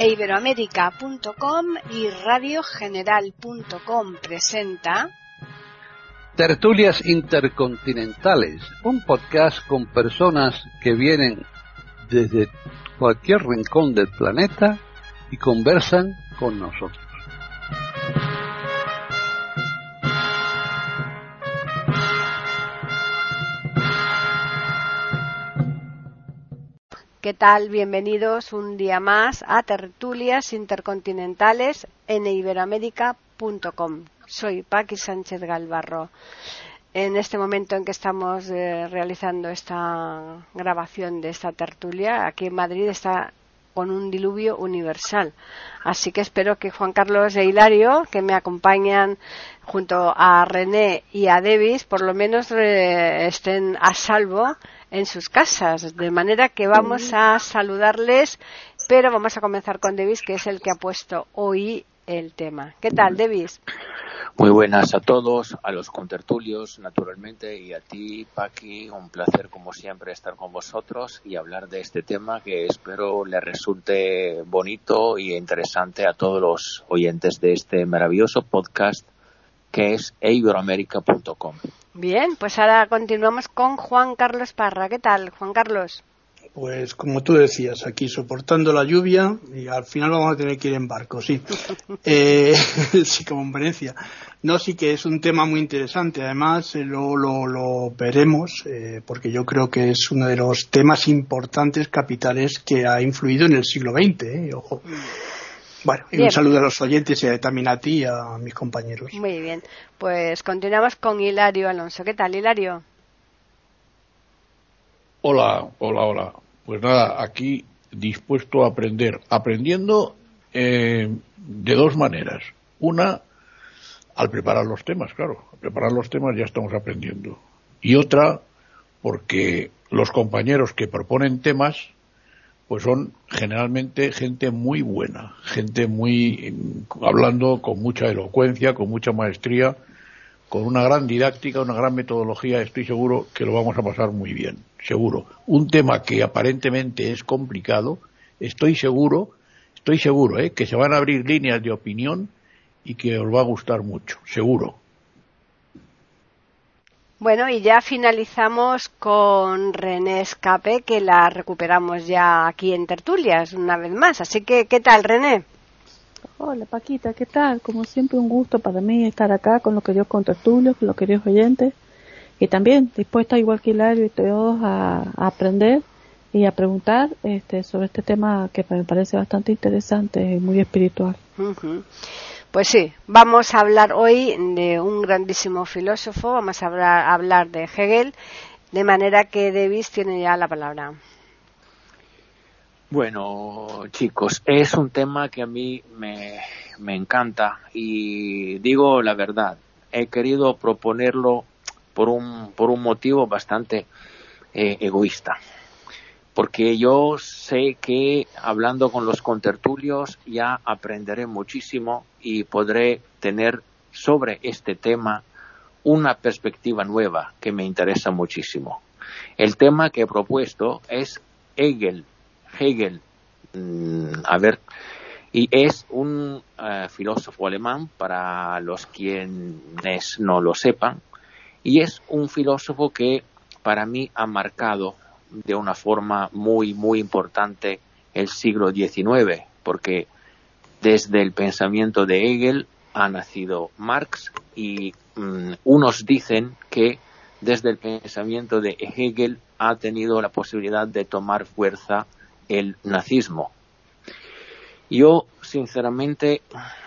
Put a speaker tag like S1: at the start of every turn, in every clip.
S1: Iberoamérica.com y radiogeneral.com presenta
S2: Tertulias Intercontinentales, un podcast con personas que vienen desde cualquier rincón del planeta y conversan con nosotros.
S1: ¿Qué tal? Bienvenidos un día más a Tertulias Intercontinentales en Iberoamérica.com. Soy Paqui Sánchez Galvarro. En este momento en que estamos realizando esta grabación de esta tertulia, aquí en Madrid está con un diluvio universal. Así que espero que Juan Carlos e Hilario, que me acompañan junto a René y a Davis, por lo menos estén a salvo en sus casas, de manera que vamos a saludarles, pero vamos a comenzar con Davis, que es el que ha puesto hoy el tema. ¿Qué tal, Davis?
S3: Muy buenas a todos, a los contertulios, naturalmente, y a ti, Paqui, un placer como siempre estar con vosotros y hablar de este tema que espero les resulte bonito y interesante a todos los oyentes de este maravilloso podcast que es iberoamerica.com.
S1: Bien, pues ahora continuamos con Juan Carlos Parra. ¿Qué tal, Juan Carlos?
S4: Pues como tú decías, aquí soportando la lluvia y al final vamos a tener que ir en barco, sí. Sí, como en Venecia. No, sí que es un tema muy interesante. Además, lo veremos, porque yo creo que es uno de los temas importantes, capitales, que ha influido en el siglo XX, ojo. Bueno, y un saludo a los oyentes y también a ti y a mis compañeros.
S1: Muy bien, pues continuamos con Hilario Alonso. ¿Qué tal, Hilario?
S5: Hola. Pues nada, aquí dispuesto a aprender. Aprendiendo de dos maneras. Una, al preparar los temas, claro. Al preparar los temas ya estamos aprendiendo. Y otra, porque los compañeros que proponen temas pues son generalmente gente muy buena, gente muy hablando con mucha elocuencia, con mucha maestría, con una gran didáctica, una gran metodología. Estoy seguro que lo vamos a pasar muy bien, seguro. Un tema que aparentemente es complicado, estoy seguro, que se van a abrir líneas de opinión y que os va a gustar mucho, seguro.
S1: Bueno, y ya finalizamos con René Escape, que la recuperamos ya aquí en Tertulias una vez más. Así que, ¿qué tal, René?
S6: Hola, Paquita, ¿qué tal? Como siempre, un gusto para mí estar acá con los queridos contertulios, con los queridos oyentes. Y también dispuesta, igual que Hilario y todos, a aprender y a preguntar sobre este tema que me parece bastante interesante y muy espiritual.
S1: Uh-huh. Pues sí, vamos a hablar hoy de un grandísimo filósofo, vamos a hablar de Hegel, de manera que Davis tiene ya la palabra.
S3: Bueno, chicos, es un tema que a mí me encanta y digo la verdad, he querido proponerlo por un motivo bastante egoísta. Porque yo sé que hablando con los contertulios ya aprenderé muchísimo y podré tener sobre este tema una perspectiva nueva que me interesa muchísimo. El tema que he propuesto es Hegel, y es un filósofo alemán para los quienes no lo sepan, y es un filósofo que para mí ha marcado de una forma muy, muy importante el siglo XIX, porque desde el pensamiento de Hegel ha nacido Marx y unos dicen que desde el pensamiento de Hegel ha tenido la posibilidad de tomar fuerza el nazismo. Yo, sinceramente,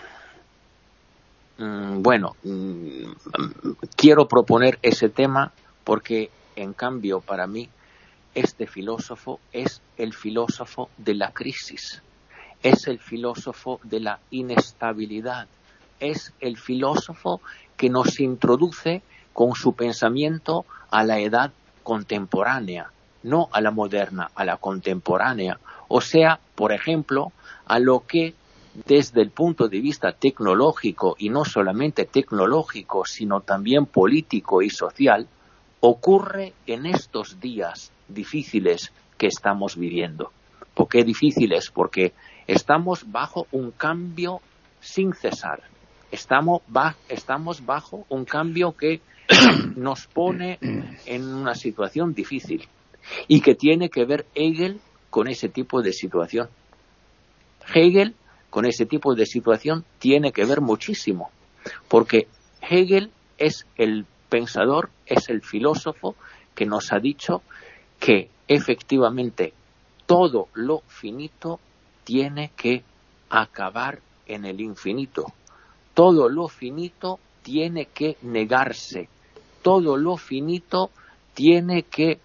S3: quiero proponer ese tema porque, en cambio, para mí, este filósofo es el filósofo de la crisis, es el filósofo de la inestabilidad, es el filósofo que nos introduce con su pensamiento a la edad contemporánea, no a la moderna, a la contemporánea. O sea, por ejemplo, a lo que desde el punto de vista tecnológico, y no solamente tecnológico, sino también político y social, ocurre en estos días difíciles que estamos viviendo. ¿Por qué difíciles? Porque Estamos bajo un cambio sin cesar. Estamos bajo un cambio que nos pone en una situación difícil y que tiene que ver Hegel con ese tipo de situación. Hegel con ese tipo de situación tiene que ver muchísimo, porque Hegel es el pensador, es el filósofo que nos ha dicho que efectivamente todo lo finito tiene que acabar en el infinito. Todo lo finito tiene que negarse. Todo lo finito tiene que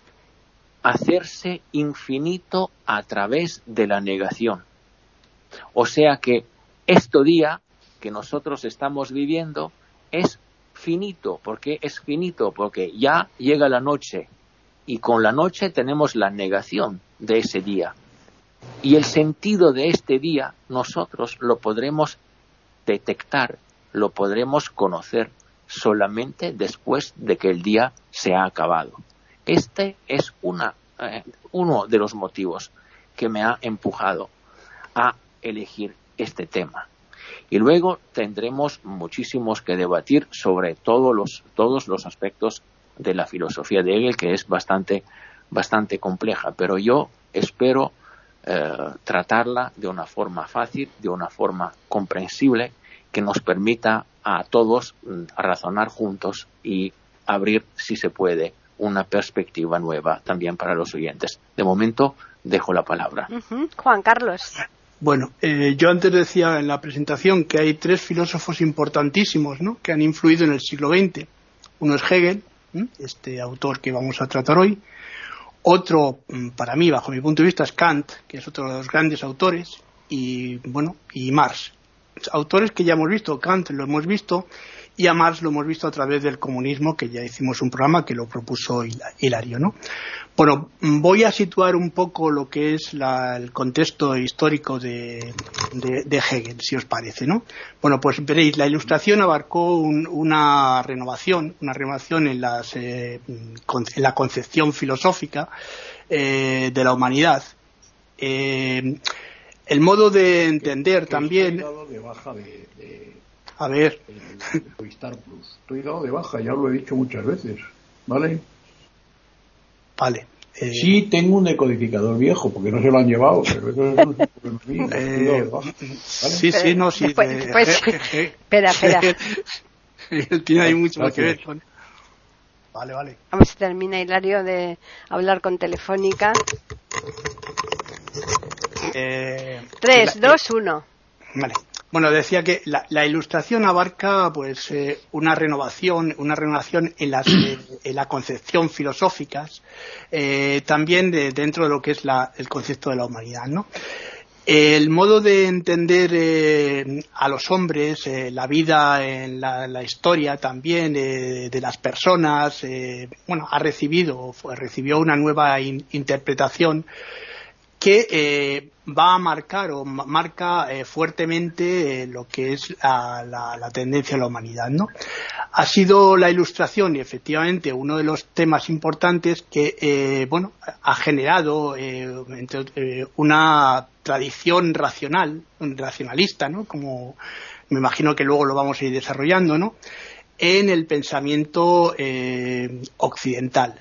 S3: hacerse infinito a través de la negación. O sea que este día que nosotros estamos viviendo es finito. ¿Por qué es finito? Porque ya llega la noche y con la noche tenemos la negación de ese día. Y el sentido de este día nosotros lo podremos detectar, lo podremos conocer solamente después de que el día se ha acabado. Este es uno de los motivos que me ha empujado a elegir este tema. Y luego tendremos muchísimos que debatir sobre todos los aspectos de la filosofía de Hegel, que es bastante compleja, pero yo espero tratarla de una forma fácil, de una forma comprensible, que nos permita a todos razonar juntos y abrir, si se puede, una perspectiva nueva también para los oyentes. De momento, dejo la palabra.
S1: Juan Carlos.
S4: Bueno, yo antes decía en la presentación que hay 3 filósofos importantísimos, ¿no?, que han influido en el siglo XX. Uno es Hegel, este autor que vamos a tratar hoy. Otro, para mí, bajo mi punto de vista, es Kant, que es otro de los grandes autores, y Marx. Autores que ya hemos visto. Kant lo hemos visto, y a Marx lo hemos visto a través del comunismo, que ya hicimos un programa que lo propuso Hilario, ¿no? Bueno, voy a situar un poco lo que es el contexto histórico de Hegel, si os parece, ¿no? Bueno, pues veréis, la Ilustración abarcó una renovación en la concepción filosófica de la humanidad. El modo de entender también.
S5: Estoy dado de baja
S4: a ver.
S5: De Star Plus. Estoy dado de baja, ya lo he dicho muchas veces, ¿vale?
S4: Vale.
S5: Sí, tengo un decodificador viejo, porque no se lo han llevado, pero eso es un problema mío. ¿Vale?
S4: Sí, no, sí.
S1: Espera.
S4: Tiene ahí mucho que ver con. Vale.
S1: A ver si termina Hilario de hablar con Telefónica. 3, 2, 1.
S4: Vale. Bueno, decía que la Ilustración abarca pues una renovación en la concepción filosófica, también dentro de lo que es el concepto de la humanidad, ¿no? El modo de entender a los hombres, la vida en la historia también de las personas, recibió una nueva interpretación que va a marcar o marca fuertemente lo que es la tendencia de la humanidad, ¿no? Ha sido la Ilustración, y efectivamente, uno de los temas importantes que ha generado una tradición racionalista, ¿no?, como me imagino que luego lo vamos a ir desarrollando, ¿no?, en el pensamiento occidental,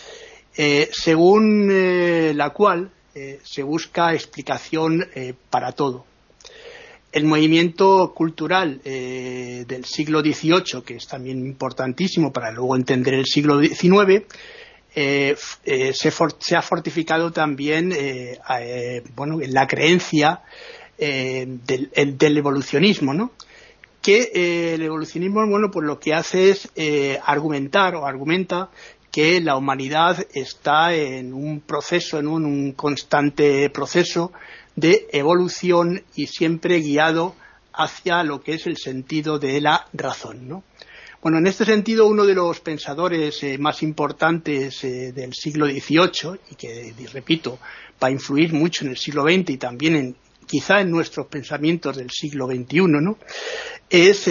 S4: según la cual se busca explicación para todo. El movimiento cultural del siglo XVIII, que es también importantísimo para luego entender el siglo XIX, se ha fortificado también en la creencia del evolucionismo, ¿no? Que el evolucionismo, pues lo que hace es argumenta que la humanidad está en un proceso, en un constante proceso de evolución y siempre guiado hacia lo que es el sentido de la razón, ¿no? Bueno, en este sentido, uno de los pensadores más importantes del siglo XVIII, y que, repito, va a influir mucho en el siglo XX y también quizá en nuestros pensamientos del siglo XXI, ¿no?, es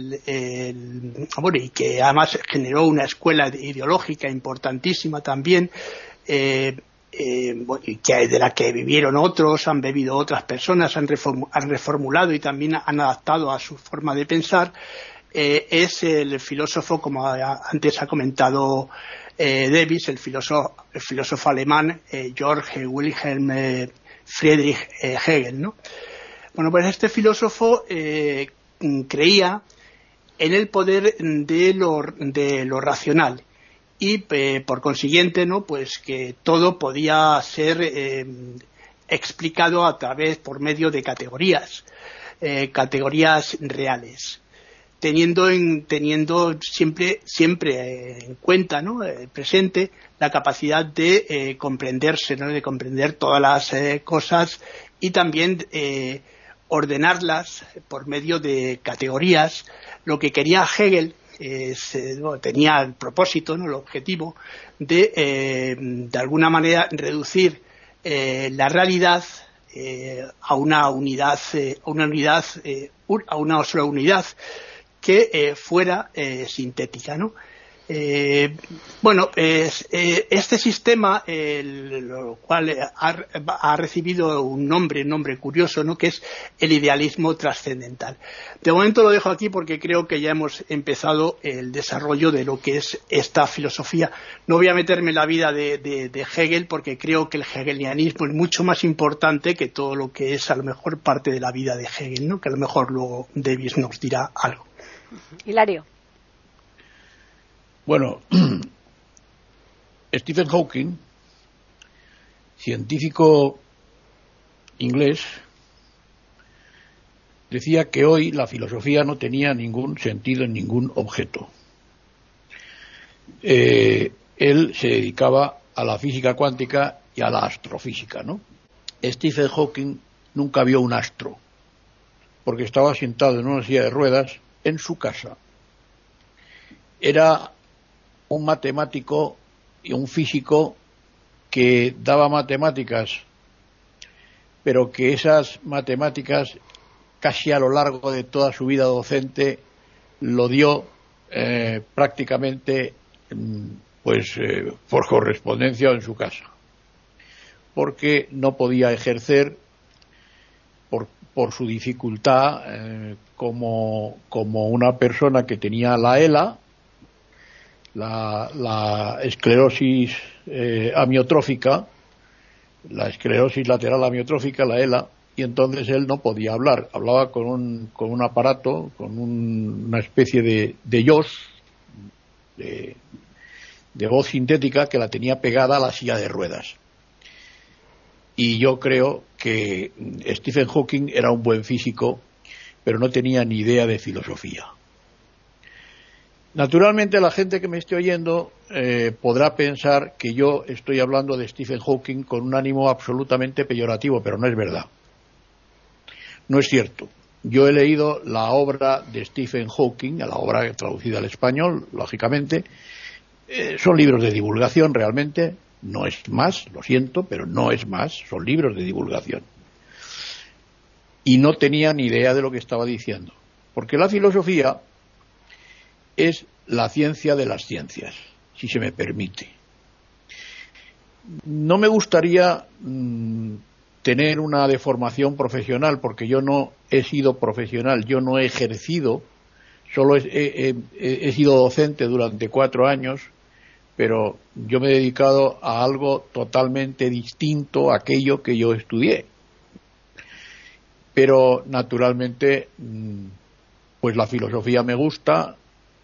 S4: y que además generó una escuela ideológica importantísima también, de la que vivieron otros, han bebido otras personas, han reformulado y también han adaptado a su forma de pensar, es el filósofo, como antes ha comentado Davis, el filósofo alemán Georg Wilhelm Friedrich Hegel, ¿no? Bueno, pues este filósofo creía en el poder de lo racional y por consiguiente, ¿no?, pues que todo podía ser explicado por medio de categorías reales, teniendo siempre en cuenta, ¿no?, presente la capacidad de comprenderse, ¿no?, de comprender todas las cosas y también ordenarlas por medio de categorías. Lo que quería Hegel tenía el propósito, ¿no?, el objetivo de alguna manera reducir la realidad a una sola unidad que fuera sintética, ¿no? Este sistema, lo cual ha recibido un nombre curioso, ¿no?, que es el idealismo trascendental. De momento lo dejo aquí porque creo que ya hemos empezado el desarrollo de lo que es esta filosofía. No voy a meterme en la vida de Hegel porque creo que el hegelianismo es mucho más importante que todo lo que es a lo mejor parte de la vida de Hegel, ¿no?, que a lo mejor luego Davis nos dirá algo.
S1: Hilario.
S5: Bueno, Stephen Hawking, científico inglés, decía que hoy la filosofía no tenía ningún sentido en ningún objeto. Él se dedicaba a la física cuántica y a la astrofísica, ¿no? Stephen Hawking nunca vio un astro, porque estaba sentado en una silla de ruedas en su casa. Era un matemático y un físico que daba matemáticas, pero que esas matemáticas casi a lo largo de toda su vida docente lo dio prácticamente por correspondencia o en su casa, porque no podía ejercer por su dificultad como una persona que tenía la ELA, la esclerosis amiotrófica, la esclerosis lateral amiotrófica, la ELA, y entonces él no podía hablar. Hablaba con un aparato, con una especie de YOS, de voz sintética, que la tenía pegada a la silla de ruedas. Y yo creo que Stephen Hawking era un buen físico, pero no tenía ni idea de filosofía. Naturalmente la gente que me esté oyendo podrá pensar que yo estoy hablando de Stephen Hawking con un ánimo absolutamente peyorativo, pero no es verdad. No es cierto. Yo he leído la obra de Stephen Hawking, la obra traducida al español, lógicamente. Son libros de divulgación realmente, no es más, lo siento, pero no es más, son libros de divulgación. Y no tenía ni idea de lo que estaba diciendo, porque la filosofía es la ciencia de las ciencias, si se me permite. No me gustaría tener una deformación profesional, porque yo no he sido profesional, yo no he ejercido, solo he sido docente durante 4 años, pero yo me he dedicado a algo totalmente distinto a aquello que yo estudié. Pero naturalmente, pues la filosofía me gusta,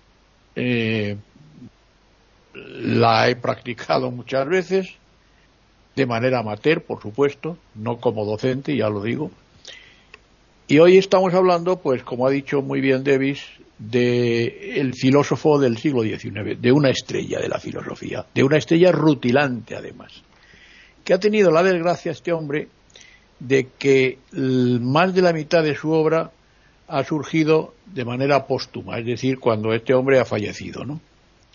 S5: la he practicado muchas veces, de manera amateur, por supuesto, no como docente, ya lo digo. Y hoy estamos hablando, pues como ha dicho muy bien Davis, de el filósofo del siglo XIX, de una estrella de la filosofía, de una estrella rutilante además, que ha tenido la desgracia este hombre de que más de la mitad de su obra ha surgido de manera póstuma, es decir, cuando este hombre ha fallecido, ¿no?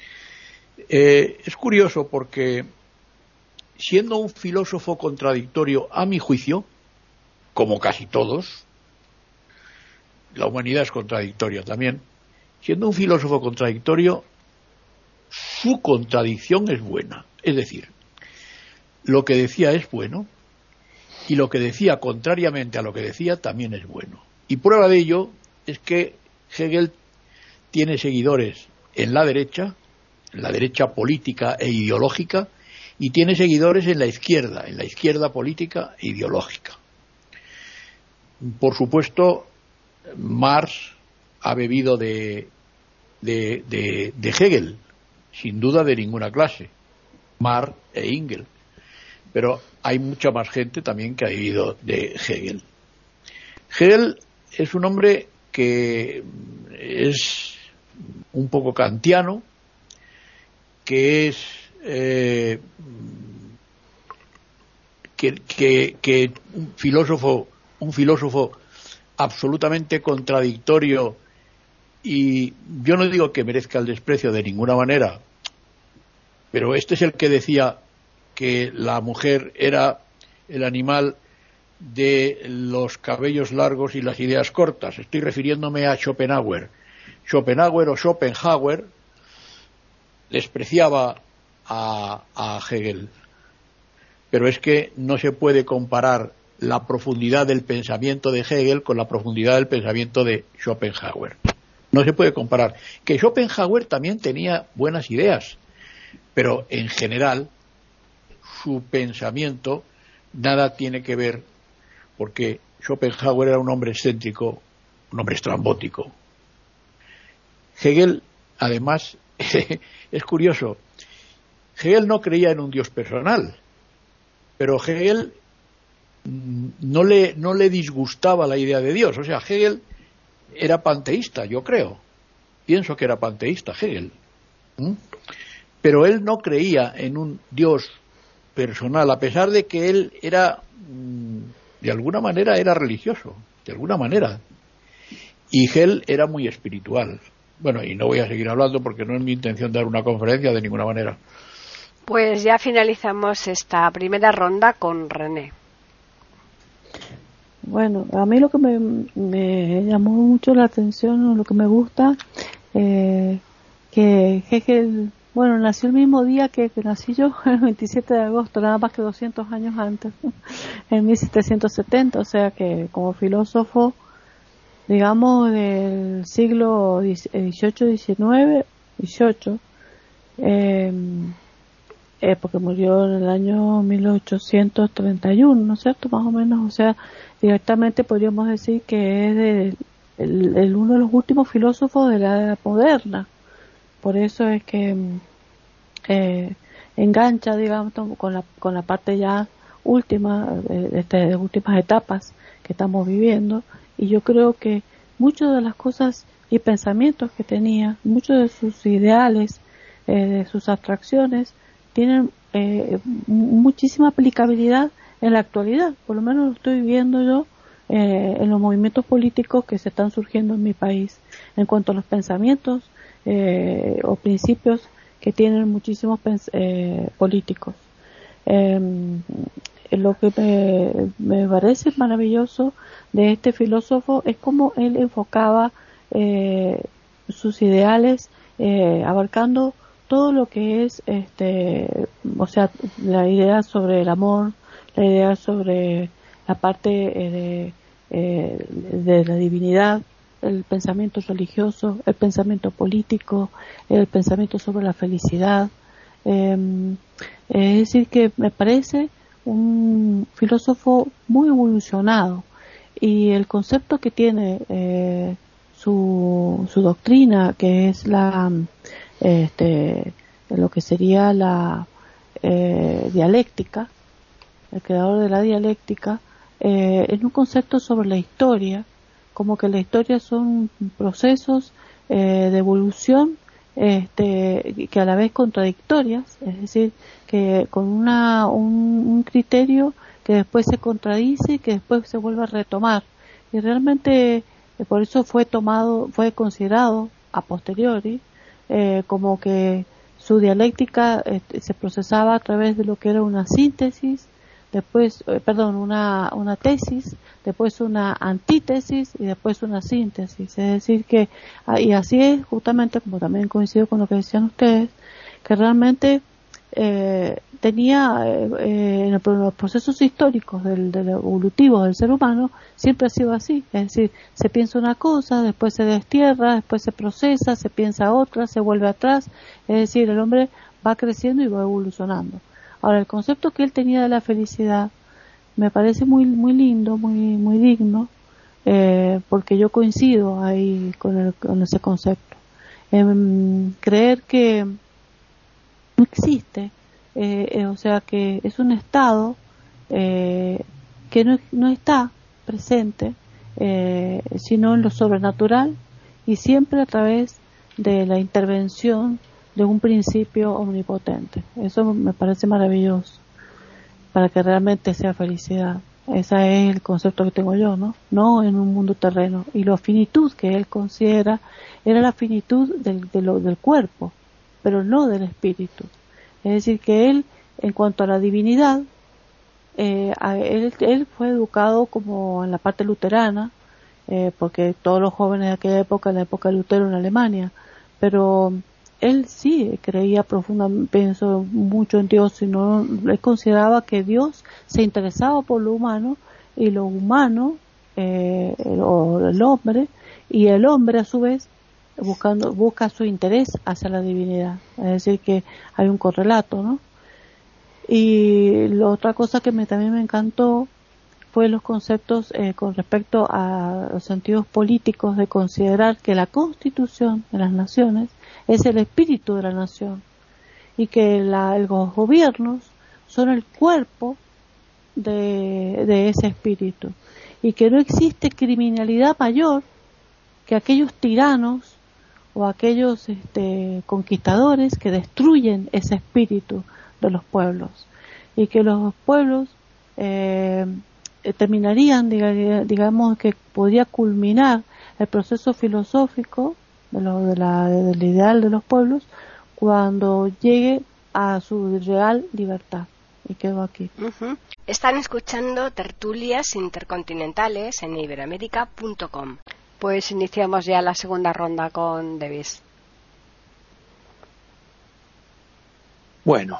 S5: Es curioso porque, siendo un filósofo contradictorio a mi juicio, como casi todos, la humanidad es contradictoria también, siendo un filósofo contradictorio, su contradicción es buena. Es decir, lo que decía es bueno, y lo que decía contrariamente a lo que decía también es bueno. Y prueba de ello es que Hegel tiene seguidores en la derecha política e ideológica, y tiene seguidores en la izquierda política e ideológica. Por supuesto, Marx ha bebido de Hegel, sin duda de ninguna clase, Marx e Engels, pero hay mucha más gente también que ha bebido de Hegel. Hegel es un hombre que es un poco kantiano, que es que un filósofo absolutamente contradictorio, y yo no digo que merezca el desprecio de ninguna manera, pero este es el que decía que la mujer era el animal de los cabellos largos y las ideas cortas. Estoy refiriéndome a Schopenhauer. Schopenhauer o Schopenhauer despreciaba a Hegel, pero es que no se puede comparar la profundidad del pensamiento de Hegel con la profundidad del pensamiento de Schopenhauer. No se puede comparar. Que Schopenhauer también tenía buenas ideas, pero en general su pensamiento nada tiene que ver, porque Schopenhauer era un hombre excéntrico, un hombre estrambótico. Hegel, además, es curioso, Hegel no creía en un Dios personal, pero Hegel no le disgustaba la idea de Dios. O sea, Hegel era panteísta, yo creo. Pienso que era panteísta Hegel. Pero él no creía en un Dios personal, a pesar de que él era, de alguna manera, era religioso, de alguna manera. Y Hegel era muy espiritual. Bueno, y no voy a seguir hablando porque no es mi intención dar una conferencia de ninguna manera.
S1: Pues ya finalizamos esta primera ronda con René.
S6: Bueno, a mí lo que me llamó mucho la atención, lo que me gusta, que Hegel, bueno, nació el mismo día que nací yo, el 27 de agosto, nada más que 200 años antes, en 1770, o sea que como filósofo, digamos, del siglo XVIII, porque murió en el año 1831, ¿no es cierto? Más o menos, o sea, directamente podríamos decir que es uno de los últimos filósofos de la era moderna. Por eso es que engancha, digamos, con la parte ya última, de estas últimas etapas que estamos viviendo. Y yo creo que muchas de las cosas y pensamientos que tenía, muchos de sus ideales, de sus abstracciones, tienen muchísima aplicabilidad en la actualidad. Por lo menos lo estoy viendo yo en los movimientos políticos que se están surgiendo en mi país, en cuanto a los pensamientos o principios que tienen muchísimos políticos. Lo que me parece maravilloso de este filósofo es cómo él enfocaba sus ideales, abarcando todo lo que es, o sea, la idea sobre el amor, la idea sobre la parte de la divinidad, el pensamiento religioso, el pensamiento político, el pensamiento sobre la felicidad. Es decir, que me parece un filósofo muy evolucionado, y el concepto que tiene su doctrina, que es lo que sería la dialéctica, el creador de la dialéctica, es un concepto sobre la historia, como que la historia son procesos de evolución, que a la vez contradictorias, es decir, que con un criterio que después se contradice y que después se vuelve a retomar. Y realmente por eso fue considerado a posteriori como que su dialéctica se procesaba a través de lo que era una síntesis, después, una tesis, después una antítesis y después una síntesis. Es decir que, y así es justamente, como también coincido con lo que decían ustedes, que realmente tenía en los procesos históricos del evolutivo del ser humano, siempre ha sido así. Es decir, se piensa una cosa, después se destierra, después se procesa, se piensa otra, se vuelve atrás. Es decir, el hombre va creciendo y va evolucionando. Ahora, el concepto que él tenía de la felicidad me parece muy muy lindo, muy digno, porque yo coincido ahí con ese concepto. Creer que no existe, o sea que es un estado que no está presente, sino en lo sobrenatural y siempre a través de la intervención de un principio omnipotente. Eso me parece maravilloso para que realmente sea felicidad. Ese es el concepto que tengo yo, no en un mundo terreno. Y la finitud que él considera era la finitud del cuerpo, pero no del espíritu. Es decir, que él, en cuanto a la divinidad, él fue educado como en la parte luterana, porque todos los jóvenes de aquella época, en la época de Lutero en Alemania, pero él sí creía profundamente, pienso mucho en Dios, sino él consideraba que Dios se interesaba por lo humano, y lo humano, el hombre, y el hombre a su vez busca su interés hacia la divinidad. Es decir, que hay un correlato, ¿no? Y la otra cosa que también me encantó fue los conceptos con respecto a los sentidos políticos, de considerar que la constitución de las naciones es el espíritu de la nación, y que los gobiernos son el cuerpo de ese espíritu, y que no existe criminalidad mayor que aquellos tiranos o aquellos conquistadores que destruyen ese espíritu de los pueblos, y que los pueblos terminarían, digamos, que podría culminar el proceso filosófico del ideal de los pueblos cuando llegue a su real libertad. Y quedo aquí.
S1: Uh-huh. Están escuchando Tertulias Intercontinentales en iberoamerica.com. Pues iniciamos ya la segunda ronda con Davis.
S3: Bueno,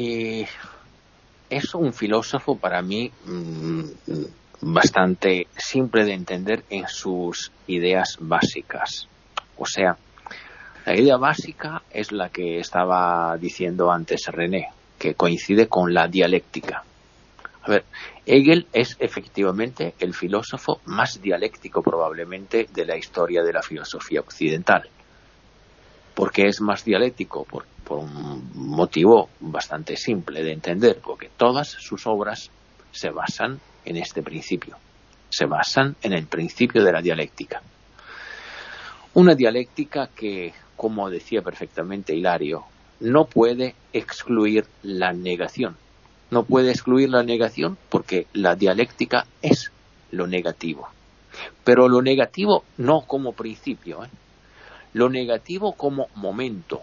S3: es un filósofo para mí bastante simple de entender en sus ideas básicas. O sea, la idea básica es la que estaba diciendo antes René, que coincide con la dialéctica. A ver, Hegel es efectivamente el filósofo más dialéctico probablemente de la historia de la filosofía occidental. ¿Por qué es más dialéctico? Por un motivo bastante simple de entender, porque todas sus obras se basan en este principio, se basan en el principio de la dialéctica. Una dialéctica que, como decía perfectamente Hilario, no puede excluir la negación. No puede excluir la negación porque la dialéctica es lo negativo. Pero lo negativo no como principio, lo negativo como momento.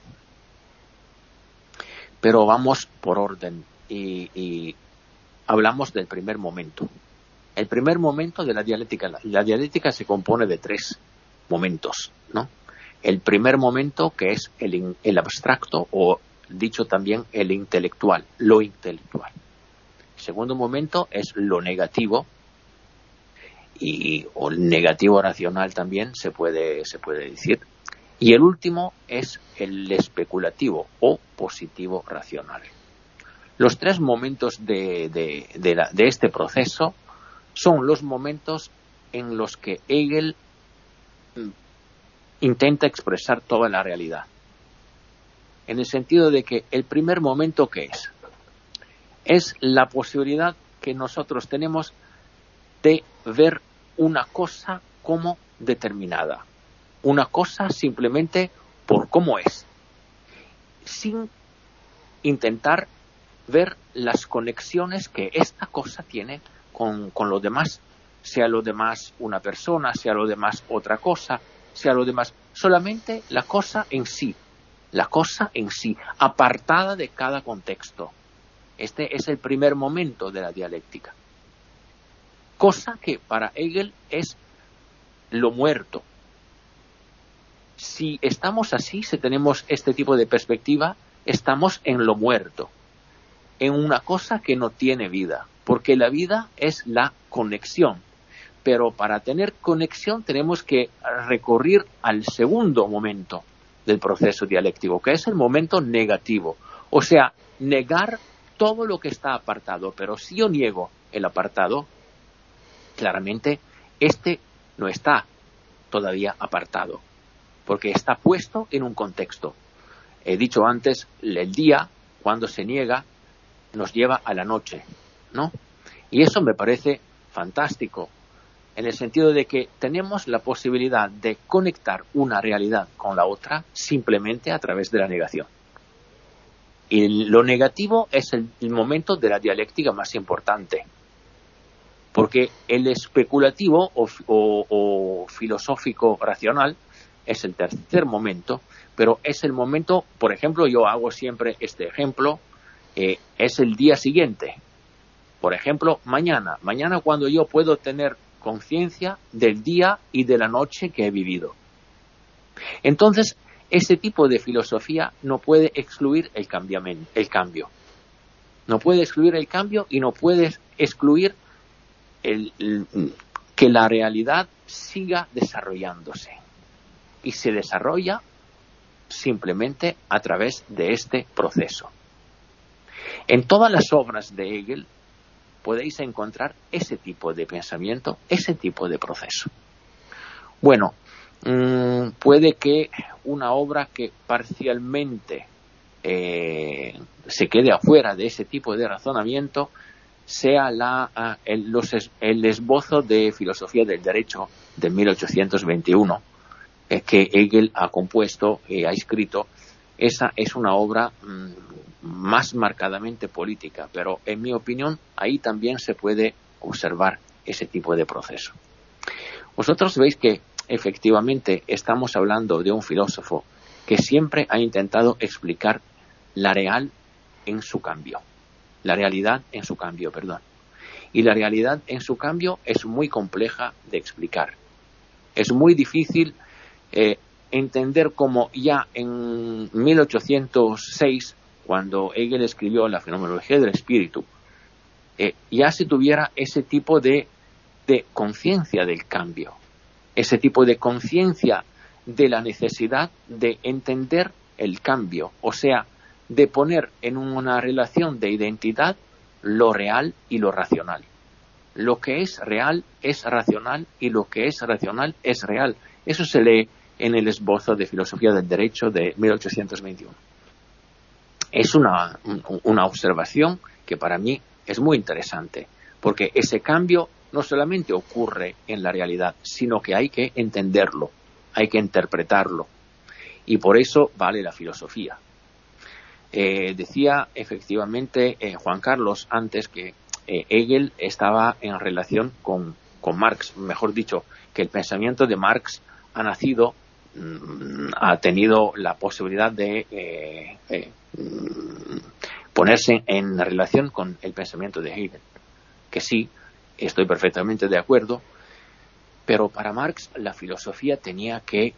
S3: Pero vamos por orden y hablamos del primer momento. El primer momento de la dialéctica. La dialéctica se compone de 3 momentos, ¿no? El primer momento, que es el abstracto, o dicho también el intelectual, lo intelectual. El segundo momento es lo negativo, o el negativo racional también se puede decir. Y el último es el especulativo o positivo racional. Los 3 momentos de este proceso son los momentos en los que Hegel intenta expresar toda la realidad. En el sentido de que el primer momento, ¿qué es? Es la posibilidad que nosotros tenemos de ver una cosa como determinada. Una cosa simplemente por cómo es, sin intentar ver las conexiones que esta cosa tiene con lo demás, sea lo demás una persona, sea lo demás otra cosa, sea lo demás solamente la cosa en sí, apartada de cada contexto. Este es el primer momento de la dialéctica. Cosa que para Hegel es lo muerto. Si estamos así, si tenemos este tipo de perspectiva, estamos en lo muerto. en una cosa que no tiene vida, porque la vida es la conexión. Pero para tener conexión tenemos que recurrir al segundo momento del proceso dialéctico, que es el momento negativo. O sea, negar todo lo que está apartado. Pero si yo niego el apartado, claramente este no está todavía apartado, porque está puesto en un contexto. He dicho antes, el día, cuando se niega, nos lleva a la noche, ¿no? Y eso me parece fantástico, en el sentido de que tenemos la posibilidad de conectar una realidad con la otra simplemente a través de la negación. Y lo negativo es el momento de la dialéctica más importante, porque el especulativo o filosófico racional es el tercer momento, pero es el momento, por ejemplo, yo hago siempre este ejemplo, es el día siguiente. Por ejemplo, mañana cuando yo puedo tener conciencia del día y de la noche que he vivido. Entonces, ese tipo de filosofía no puede excluir el cambio. No puede excluir el cambio y no puede excluir que la realidad siga desarrollándose. Y se desarrolla simplemente a través de este proceso. En todas las obras de Hegel podéis encontrar ese tipo de pensamiento, ese tipo de proceso. Bueno, puede que una obra que parcialmente se quede afuera de ese tipo de razonamiento sea el esbozo de filosofía del derecho de 1821 que Hegel ha compuesto y ha escrito. Esa es una obra más marcadamente política, pero en mi opinión ahí también se puede observar ese tipo de proceso. Vosotros veis que efectivamente estamos hablando de un filósofo que siempre ha intentado explicar la realidad en su cambio. Y la realidad en su cambio es muy compleja de explicar. Es muy difícil entender cómo ya en 1806, cuando Hegel escribió la fenomenología del espíritu, ya se tuviera ese tipo de conciencia del cambio, ese tipo de conciencia de la necesidad de entender el cambio, o sea, de poner en una relación de identidad lo real y lo racional. Lo que es real es racional y lo que es racional es real. Eso se lee en el esbozo de filosofía del derecho de 1821. Es una observación que para mí es muy interesante, porque ese cambio no solamente ocurre en la realidad, sino que hay que entenderlo, hay que interpretarlo, y por eso vale la filosofía. Decía efectivamente Juan Carlos antes que Hegel estaba en relación con Marx, mejor dicho, que el pensamiento de Marx ha tenido la posibilidad de ponerse en relación con el pensamiento de Hegel, que sí, estoy perfectamente de acuerdo, pero para Marx la filosofía tenía que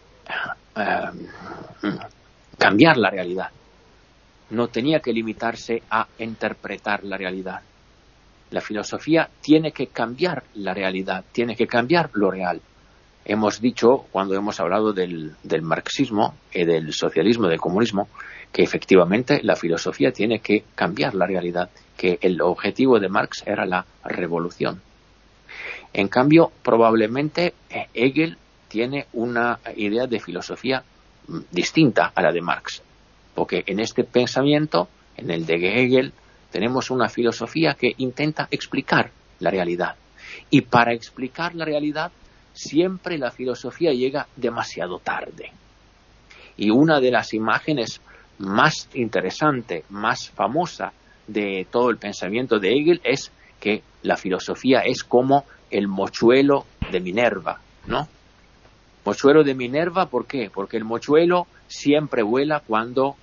S3: cambiar la realidad, no tenía que limitarse a interpretar la realidad. La filosofía tiene que cambiar la realidad, tiene que cambiar lo real. Hemos dicho, cuando hemos hablado del marxismo y del socialismo, del comunismo, que efectivamente la filosofía tiene que cambiar la realidad, que el objetivo de Marx era la revolución. En cambio, probablemente Hegel tiene una idea de filosofía distinta a la de Marx, porque en este pensamiento, en el de Hegel, tenemos una filosofía que intenta explicar la realidad. Y para explicar la realidad, siempre la filosofía llega demasiado tarde. Y una de las imágenes más interesante, más famosa de todo el pensamiento de Hegel es que la filosofía es como el mochuelo de Minerva, ¿no? Mochuelo de Minerva, ¿por qué? Porque el mochuelo siempre vuela cuando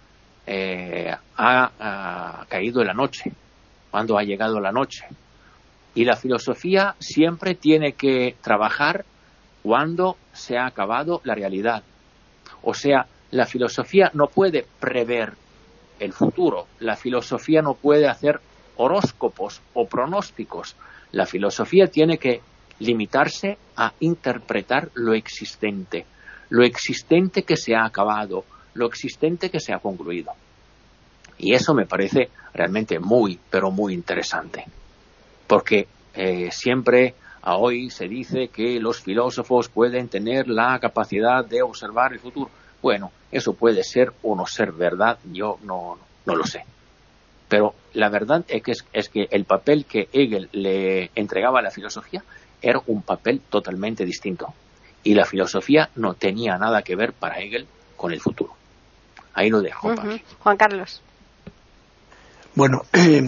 S3: ha caído la noche, cuando ha llegado la noche. Y la filosofía siempre tiene que trabajar cuando se ha acabado la realidad. O sea, la filosofía no puede prever el futuro, la filosofía no puede hacer horóscopos o pronósticos. La filosofía tiene que limitarse a interpretar lo existente que se ha acabado, lo existente que se ha concluido. Y eso me parece realmente muy, pero muy interesante. Porque siempre hoy se dice que los filósofos pueden tener la capacidad de observar el futuro. Bueno, eso puede ser o no ser verdad, yo no lo sé. Pero la verdad es que el papel que Hegel le entregaba a la filosofía era un papel totalmente distinto. Y la filosofía no tenía nada que ver para Hegel con el futuro. Ahí lo dejo.
S1: Uh-huh. Juan Carlos.
S4: Bueno,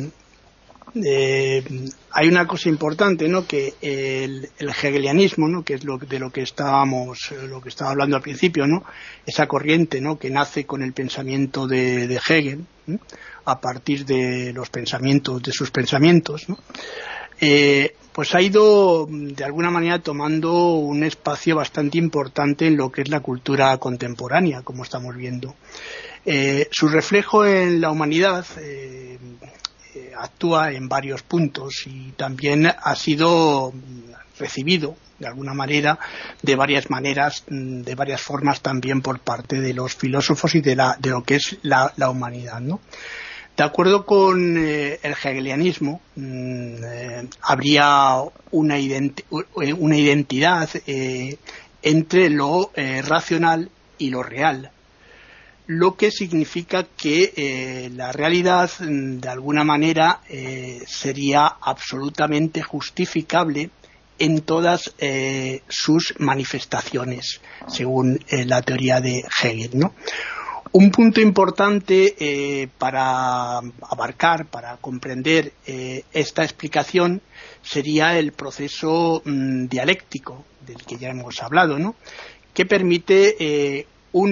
S4: hay una cosa importante, ¿no? Que el hegelianismo, ¿no? Que es de lo que estaba hablando al principio, ¿no? Esa corriente, ¿no? Que nace con el pensamiento de Hegel, ¿no? A partir de sus pensamientos, ¿no? Pues ha ido de alguna manera tomando un espacio bastante importante en lo que es la cultura contemporánea, como estamos viendo. Su reflejo en la humanidad actúa en varios puntos y también ha sido recibido de alguna manera, de varias formas también por parte de los filósofos y de lo que es la humanidad, ¿no? De acuerdo con el hegelianismo, habría una identidad entre lo racional y lo real, lo que significa que la realidad de alguna manera sería absolutamente justificable en todas sus manifestaciones, según la teoría de Hegel, ¿no? Un punto importante para comprender esta explicación sería el proceso dialéctico del que ya hemos hablado, ¿no? Que permite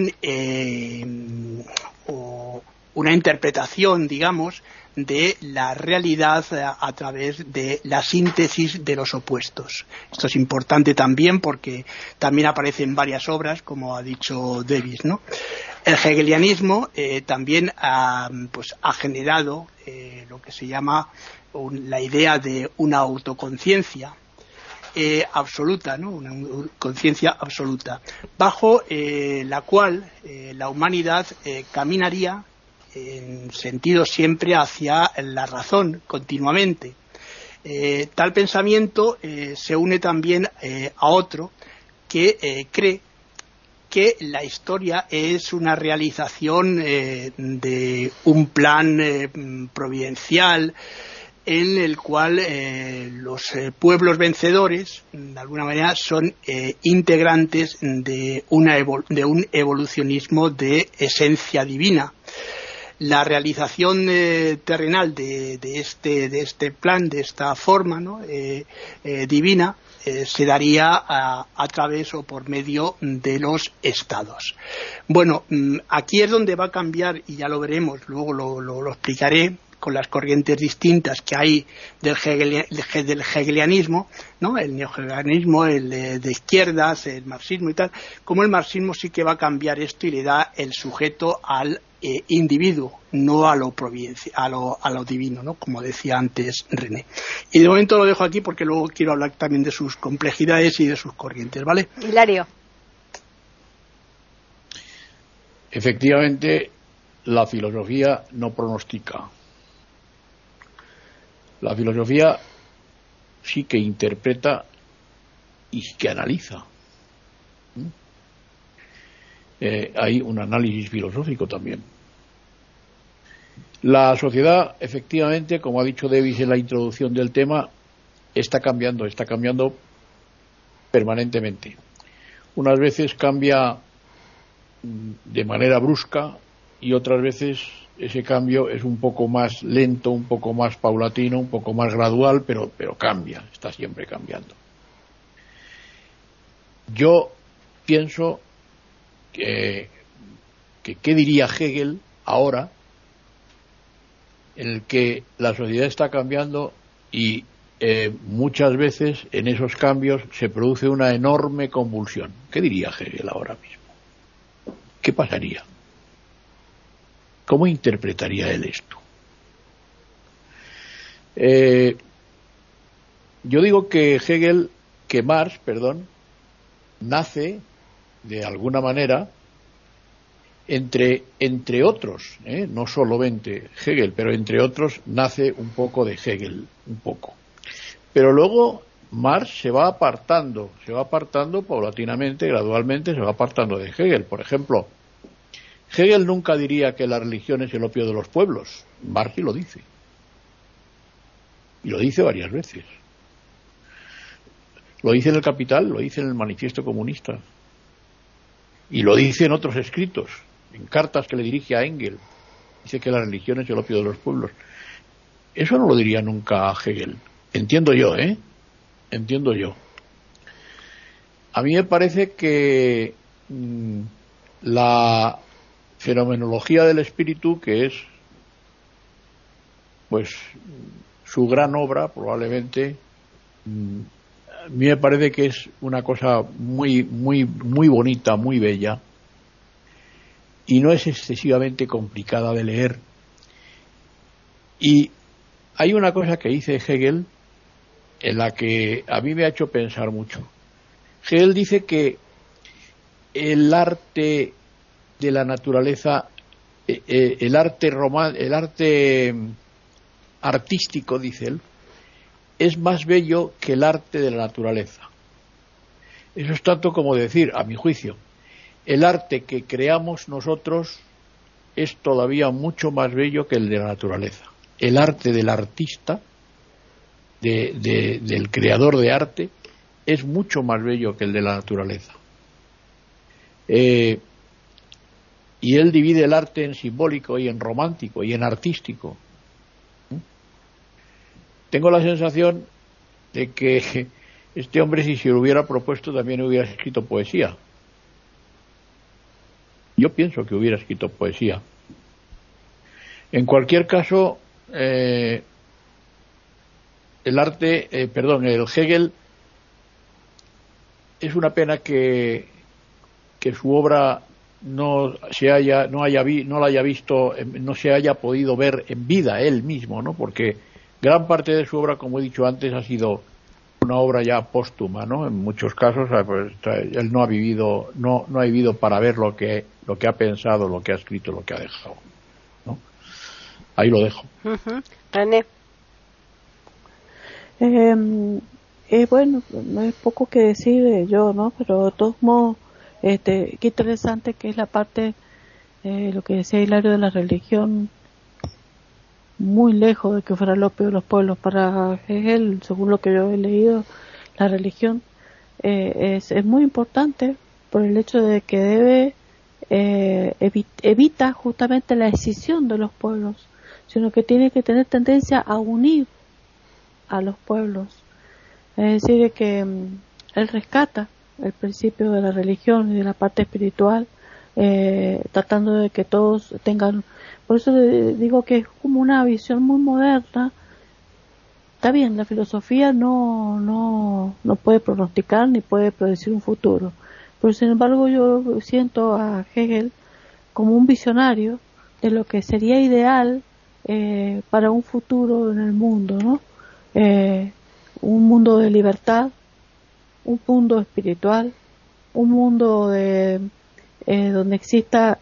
S4: una interpretación, digamos, de la realidad a través de la síntesis de los opuestos. Esto es importante también porque también aparece en varias obras, como ha dicho Davis, ¿no? El hegelianismo también ha generado lo que se llama la idea de una autoconciencia absoluta, ¿no? Una conciencia absoluta, bajo la cual la humanidad caminaría en sentido siempre hacia la razón continuamente. Tal pensamiento se une también a otro que cree que la historia es una realización de un plan providencial en el cual los pueblos vencedores de alguna manera son integrantes de un evolucionismo de esencia divina. La realización terrenal de este plan, de esta forma, ¿no? Divina, se daría a través o por medio de los estados. Bueno, aquí es donde va a cambiar, y ya lo veremos, luego lo explicaré, con las corrientes distintas que hay del hegelianismo, ¿no? El neohegelianismo, el de izquierdas, el marxismo y tal, como el marxismo sí que va a cambiar esto y le da el sujeto al individuo, no a lo divino, ¿no? Como decía antes René. Y de momento lo dejo aquí porque luego quiero hablar también de sus complejidades y de sus corrientes, ¿vale?
S1: Hilario.
S5: Efectivamente, la filosofía no pronostica. La filosofía sí que interpreta y que analiza. Hay un análisis filosófico también. La sociedad, efectivamente, como ha dicho Davis en la introducción del tema, está cambiando permanentemente. Unas veces cambia de manera brusca y otras veces ese cambio es un poco más lento, un poco más paulatino, un poco más gradual, pero cambia, está siempre cambiando. Yo pienso que ¿qué diría Hegel ahora, en el que la sociedad está cambiando y muchas veces en esos cambios se produce una enorme convulsión? ¿Qué diría Hegel ahora mismo? ¿Qué pasaría? ¿Cómo interpretaría él esto? Yo digo que Marx, nace de alguna manera entre otros, no solamente Hegel, pero entre otros nace un poco de Hegel, un poco. Pero luego Marx se va apartando paulatinamente, gradualmente se va apartando de Hegel. Por ejemplo, Hegel nunca diría que la religión es el opio de los pueblos. Marx sí lo dice. Y lo dice varias veces. Lo dice en el Capital, lo dice en el Manifiesto Comunista. Y lo dice en otros escritos, en cartas que le dirige a Engels. Dice que la religión es el opio de los pueblos. Eso no lo diría nunca a Hegel. Entiendo yo, Entiendo yo. A mí me parece que la fenomenología del espíritu, que es pues su gran obra probablemente, a mí me parece que es una cosa muy bonita, muy bella, y no es excesivamente complicada de leer. Y hay una cosa que dice Hegel en la que a mí me ha hecho pensar mucho. Hegel dice que el arte de la naturaleza, el arte artístico, dice él, es más bello que el arte de la naturaleza. Eso es tanto como decir, a mi juicio, el arte que creamos nosotros es todavía mucho más bello que el de la naturaleza. El arte del artista, del creador de arte, es mucho más bello que el de la naturaleza. Y él divide el arte en simbólico y en romántico y en artístico. Tengo la sensación de que este hombre, si se lo hubiera propuesto, también hubiera escrito poesía. Yo pienso que hubiera escrito poesía. En cualquier caso, el Hegel, es una pena que su obra no se haya podido ver en vida él mismo, ¿no? Porque gran parte de su obra, como he dicho antes, ha sido una obra ya póstuma, ¿no? En muchos casos, pues, él no ha vivido para ver lo que ha pensado, lo que ha escrito, lo que ha dejado, ¿no? Ahí lo dejo.
S1: René.
S6: Bueno, no hay poco que decir yo, ¿no? Pero de todos modos, qué interesante que es la parte, lo que decía Hilario, de la religión, muy lejos de que fuera el opio de los pueblos. Para Hegel, según lo que yo he leído, la religión es muy importante por el hecho de que evita justamente la escisión de los pueblos, sino que tiene que tener tendencia a unir a los pueblos. Es decir, que él rescata el principio de la religión y de la parte espiritual, tratando de que todos tengan. Por eso digo que es como una visión muy moderna. Está bien, la filosofía no puede pronosticar ni puede predecir un futuro, pero sin embargo yo siento a Hegel como un visionario de lo que sería ideal para un futuro en el mundo, ¿no? Un mundo de libertad, un mundo espiritual, un mundo donde exista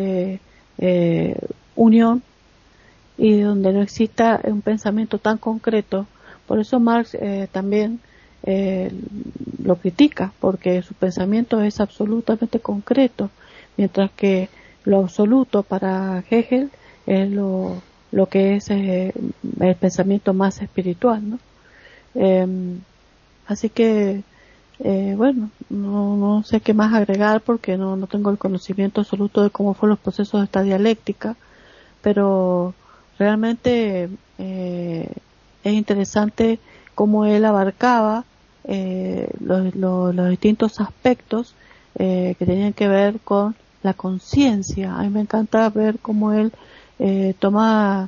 S6: unión y donde no exista un pensamiento tan concreto. Por eso Marx también lo critica, porque su pensamiento es absolutamente concreto, mientras que lo absoluto para Hegel es lo que es el pensamiento más espiritual, ¿no? Así que bueno, no sé qué más agregar porque no tengo el conocimiento absoluto de cómo fueron los procesos de esta dialéctica, pero realmente es interesante cómo él abarcaba los distintos aspectos que tenían que ver con la conciencia. A mí me encanta ver cómo él toma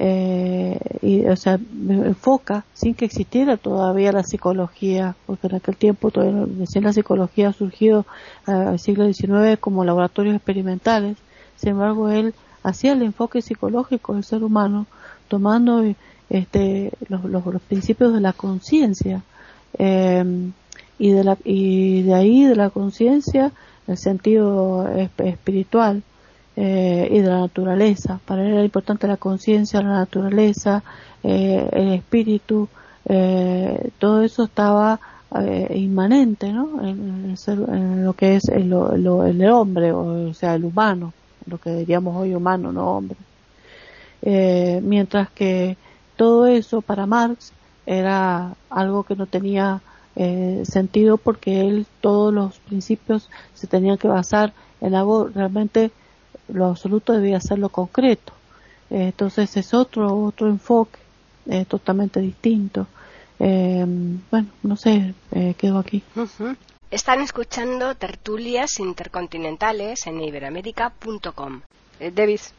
S6: enfoca sin que existiera todavía la psicología, porque en aquel tiempo todavía recién la psicología ha surgido al siglo XIX como laboratorios experimentales. Sin embargo, él hacía el enfoque psicológico del ser humano tomando los principios de la conciencia, y de ahí de la conciencia el sentido espiritual, y de la naturaleza. Para él era importante la conciencia, la naturaleza, el espíritu, todo eso estaba inmanente, ¿no? En lo que es el hombre, o sea, el humano, lo que diríamos hoy humano, no hombre. Mientras que todo eso para Marx era algo que no tenía sentido, porque él, todos los principios se tenían que basar en algo realmente, lo absoluto debía ser lo concreto. Entonces es otro enfoque, totalmente distinto. Bueno, no sé, quedo aquí.
S1: Uh-huh. Están escuchando Tertulias Intercontinentales en iberoamerica.com. Davis.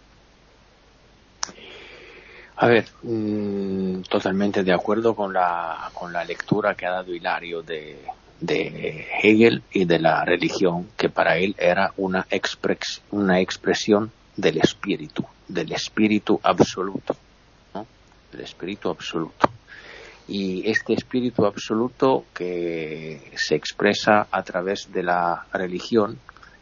S3: A ver, totalmente de acuerdo con la lectura que ha dado Hilario de Hegel y de la religión, que para él era una expresión del espíritu absoluto, ¿no? Del espíritu absoluto. Y este espíritu absoluto que se expresa a través de la religión,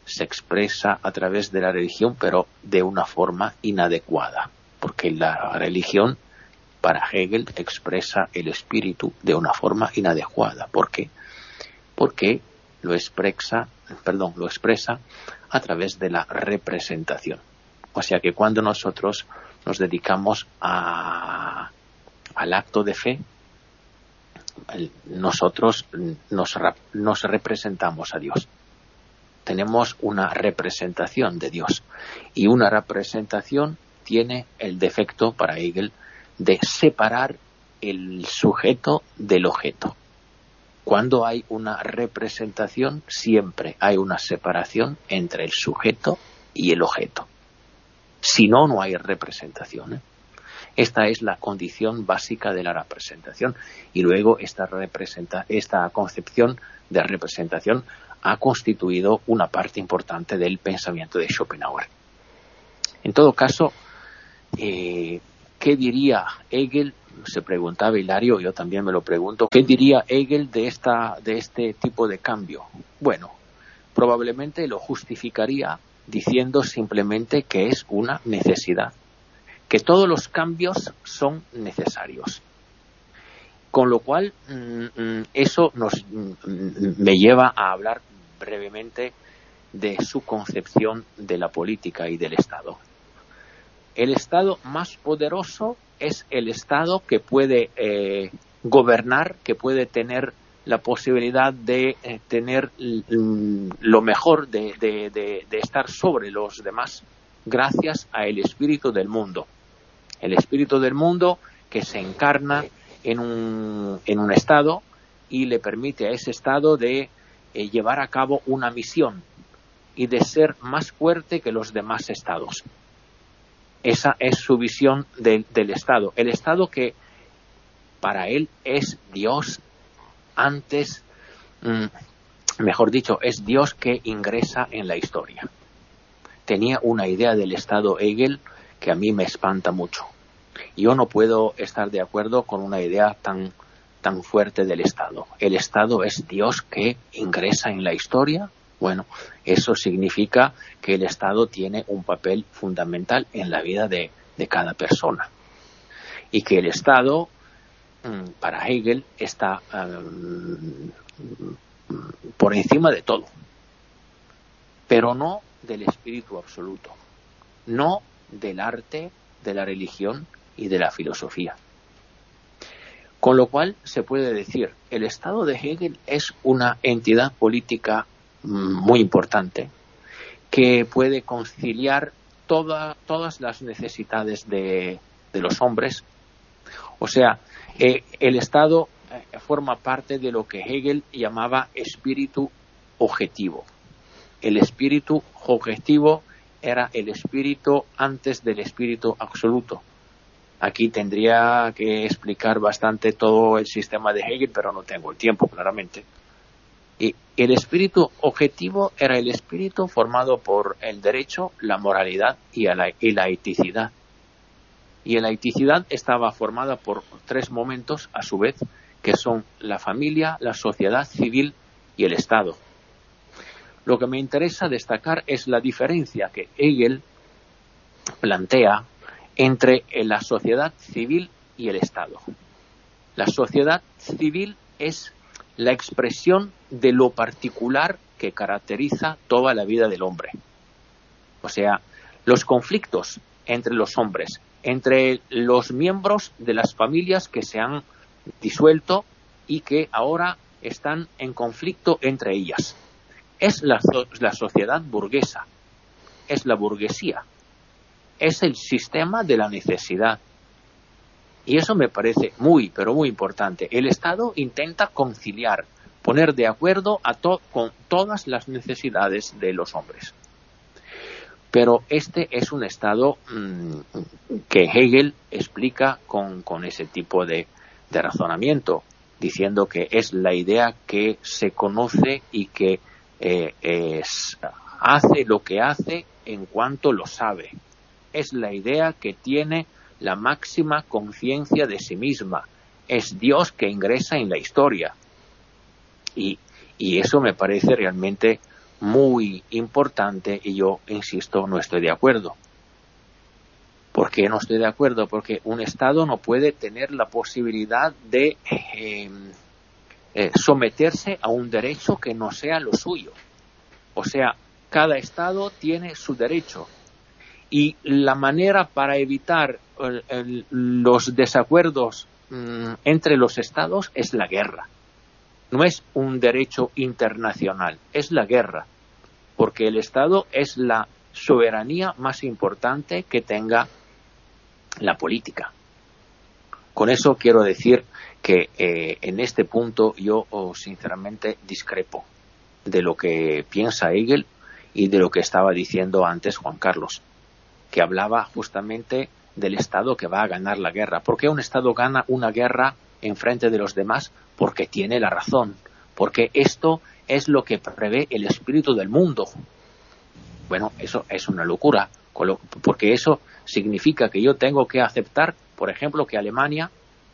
S3: pero de una forma inadecuada, porque la religión para Hegel expresa el espíritu de una forma inadecuada. ¿Por qué? Porque lo expresa a través de la representación. O sea que cuando nosotros nos dedicamos al acto de fe, nosotros nos representamos a Dios. Tenemos una representación de Dios, y una representación tiene el defecto para Hegel de separar el sujeto del objeto. Cuando hay una representación, siempre hay una separación entre el sujeto y el objeto. Si no, no hay representación, ¿eh? Esta es la condición básica de la representación, y luego esta concepción de representación ha constituido una parte importante del pensamiento de Schopenhauer. En todo caso, ¿qué diría Hegel? Se preguntaba Hilario, yo también me lo pregunto. ¿Qué diría Hegel de este tipo de cambio? Bueno, probablemente lo justificaría diciendo simplemente que es una necesidad, que todos los cambios son necesarios. Con lo cual, eso me lleva a hablar brevemente de su concepción de la política y del Estado. El Estado más poderoso es el Estado que puede gobernar, que puede tener la posibilidad de tener lo mejor de estar sobre los demás, gracias al espíritu del mundo. El espíritu del mundo que se encarna en un Estado y le permite a ese Estado de llevar a cabo una misión y de ser más fuerte que los demás Estados. Esa es su visión del Estado. El Estado que para él es Dios antes, mejor dicho, es Dios que ingresa en la historia. Tenía una idea del Estado Hegel que a mí me espanta mucho. Yo no puedo estar de acuerdo con una idea tan fuerte del Estado. El Estado es Dios que ingresa en la historia. Bueno, eso significa que el Estado tiene un papel fundamental en la vida de cada persona. Y que el Estado, para Hegel, está por encima de todo. Pero no del espíritu absoluto. No del arte, de la religión y de la filosofía. Con lo cual se puede decir, el Estado de Hegel es una entidad política muy importante que puede conciliar todas las necesidades de los hombres. O sea, el Estado forma parte de lo que Hegel llamaba espíritu objetivo. El espíritu objetivo era el espíritu antes del espíritu absoluto. Aquí tendría que explicar bastante todo el sistema de Hegel, pero no tengo el tiempo, claramente. Y el espíritu objetivo era el espíritu formado por el derecho, la moralidad y la eticidad. Y la eticidad estaba formada por 3 momentos, a su vez, que son la familia, la sociedad civil y el Estado. Lo que me interesa destacar es la diferencia que Hegel plantea entre la sociedad civil y el Estado. La sociedad civil es la expresión de lo particular que caracteriza toda la vida del hombre. O sea, los conflictos entre los hombres, entre los miembros de las familias que se han disuelto y que ahora están en conflicto entre ellas. Es la sociedad burguesa, es la burguesía, es el sistema de la necesidad. Y eso me parece muy, pero muy importante. El Estado intenta conciliar, poner de acuerdo con todas las necesidades de los hombres. Pero este es un Estado que Hegel explica con ese tipo de razonamiento, diciendo que es la idea que se conoce y que hace lo que hace en cuanto lo sabe. Es la idea que tiene la máxima conciencia de sí misma. Es Dios que ingresa en la historia. Y eso me parece realmente muy importante y yo, insisto, no estoy de acuerdo. ¿Por qué no estoy de acuerdo? Porque un Estado no puede tener la posibilidad de someterse a un derecho que no sea lo suyo. O sea, cada Estado tiene su derecho. Y la manera para evitar los desacuerdos entre los Estados es la guerra. No es un derecho internacional, es la guerra. Porque el Estado es la soberanía más importante que tenga la política. Con eso quiero decir que en este punto yo sinceramente discrepo de lo que piensa Hegel y de lo que estaba diciendo antes Juan Carlos, que hablaba justamente del Estado que va a ganar la guerra. ¿Por qué un Estado gana una guerra en frente de los demás? Porque tiene la razón, porque esto es lo que prevé el espíritu del mundo. Bueno, eso es una locura, porque eso significa que yo tengo que aceptar, por ejemplo, que Alemania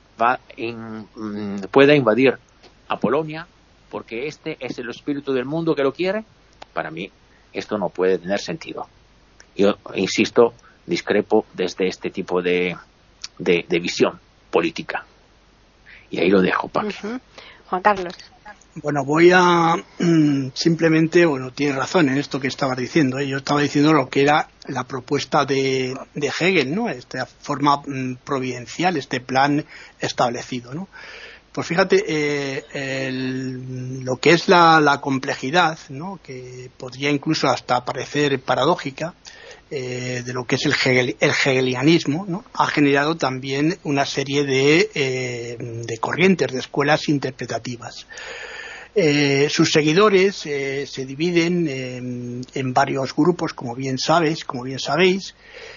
S3: pueda invadir a Polonia, porque este es el espíritu del mundo que lo quiere. Para mí esto no puede tener sentido. Yo, insisto, discrepo desde este tipo de visión política. Y ahí lo dejo, Paqui.
S1: Juan Carlos.
S4: Bueno, voy a simplemente, tienes razón en esto que estabas diciendo. Yo estaba diciendo lo que era la propuesta de Hegel, ¿no? Esta forma providencial, este plan establecido, ¿no? Pues fíjate, lo que es la complejidad, ¿no? Que podría incluso hasta parecer paradójica, de lo que es el hegelianismo, ¿no? Ha generado también una serie de corrientes, de escuelas interpretativas. Sus seguidores se dividen en varios grupos, como bien sabéis,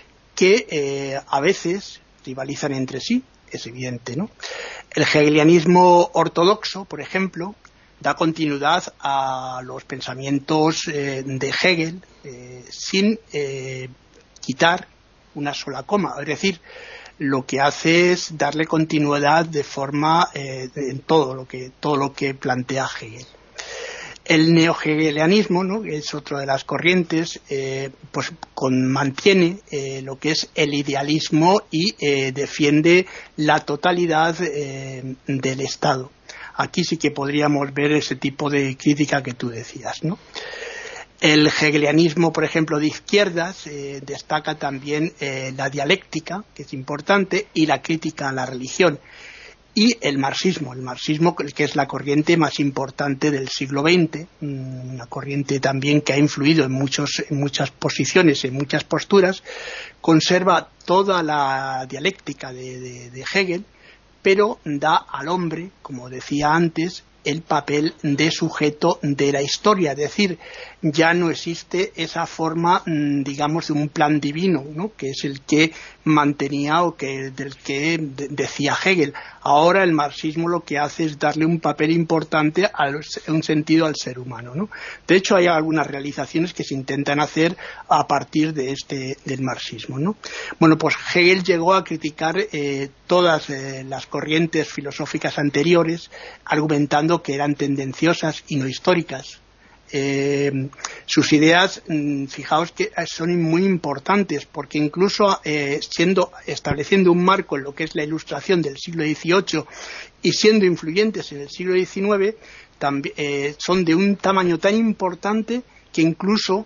S4: que a veces rivalizan entre sí, es evidente, ¿no? El hegelianismo ortodoxo, por ejemplo, da continuidad a los pensamientos de Hegel sin quitar una sola coma, es decir, lo que hace es darle continuidad de forma en todo lo que plantea Hegel. El neohegelianismo, ¿no?, que es otra de las corrientes, pues mantiene lo que es el idealismo y defiende la totalidad del Estado. Aquí sí que podríamos ver ese tipo de crítica que tú decías, ¿no? El hegelianismo, por ejemplo, de izquierdas destaca también la dialéctica, que es importante, y la crítica a la religión. Y el marxismo, que es la corriente más importante del siglo XX, una corriente también que ha influido en muchas posiciones, en muchas posturas, conserva toda la dialéctica de Hegel, pero da al hombre, como decía antes, el papel de sujeto de la historia, es decir, ya no existe esa forma, digamos, de un plan divino, ¿no?, que es el que mantenía o del que decía Hegel. Ahora el marxismo lo que hace es darle un papel importante, un sentido al ser humano, ¿no? De hecho, hay algunas realizaciones que se intentan hacer a partir de del marxismo, ¿no? Bueno, pues Hegel llegó a criticar todas las corrientes filosóficas anteriores, argumentando que eran tendenciosas y no históricas. Sus ideas, fijaos que son muy importantes, porque incluso estableciendo un marco en lo que es la Ilustración del siglo XVIII y siendo influyentes en el siglo XIX, son de un tamaño tan importante que incluso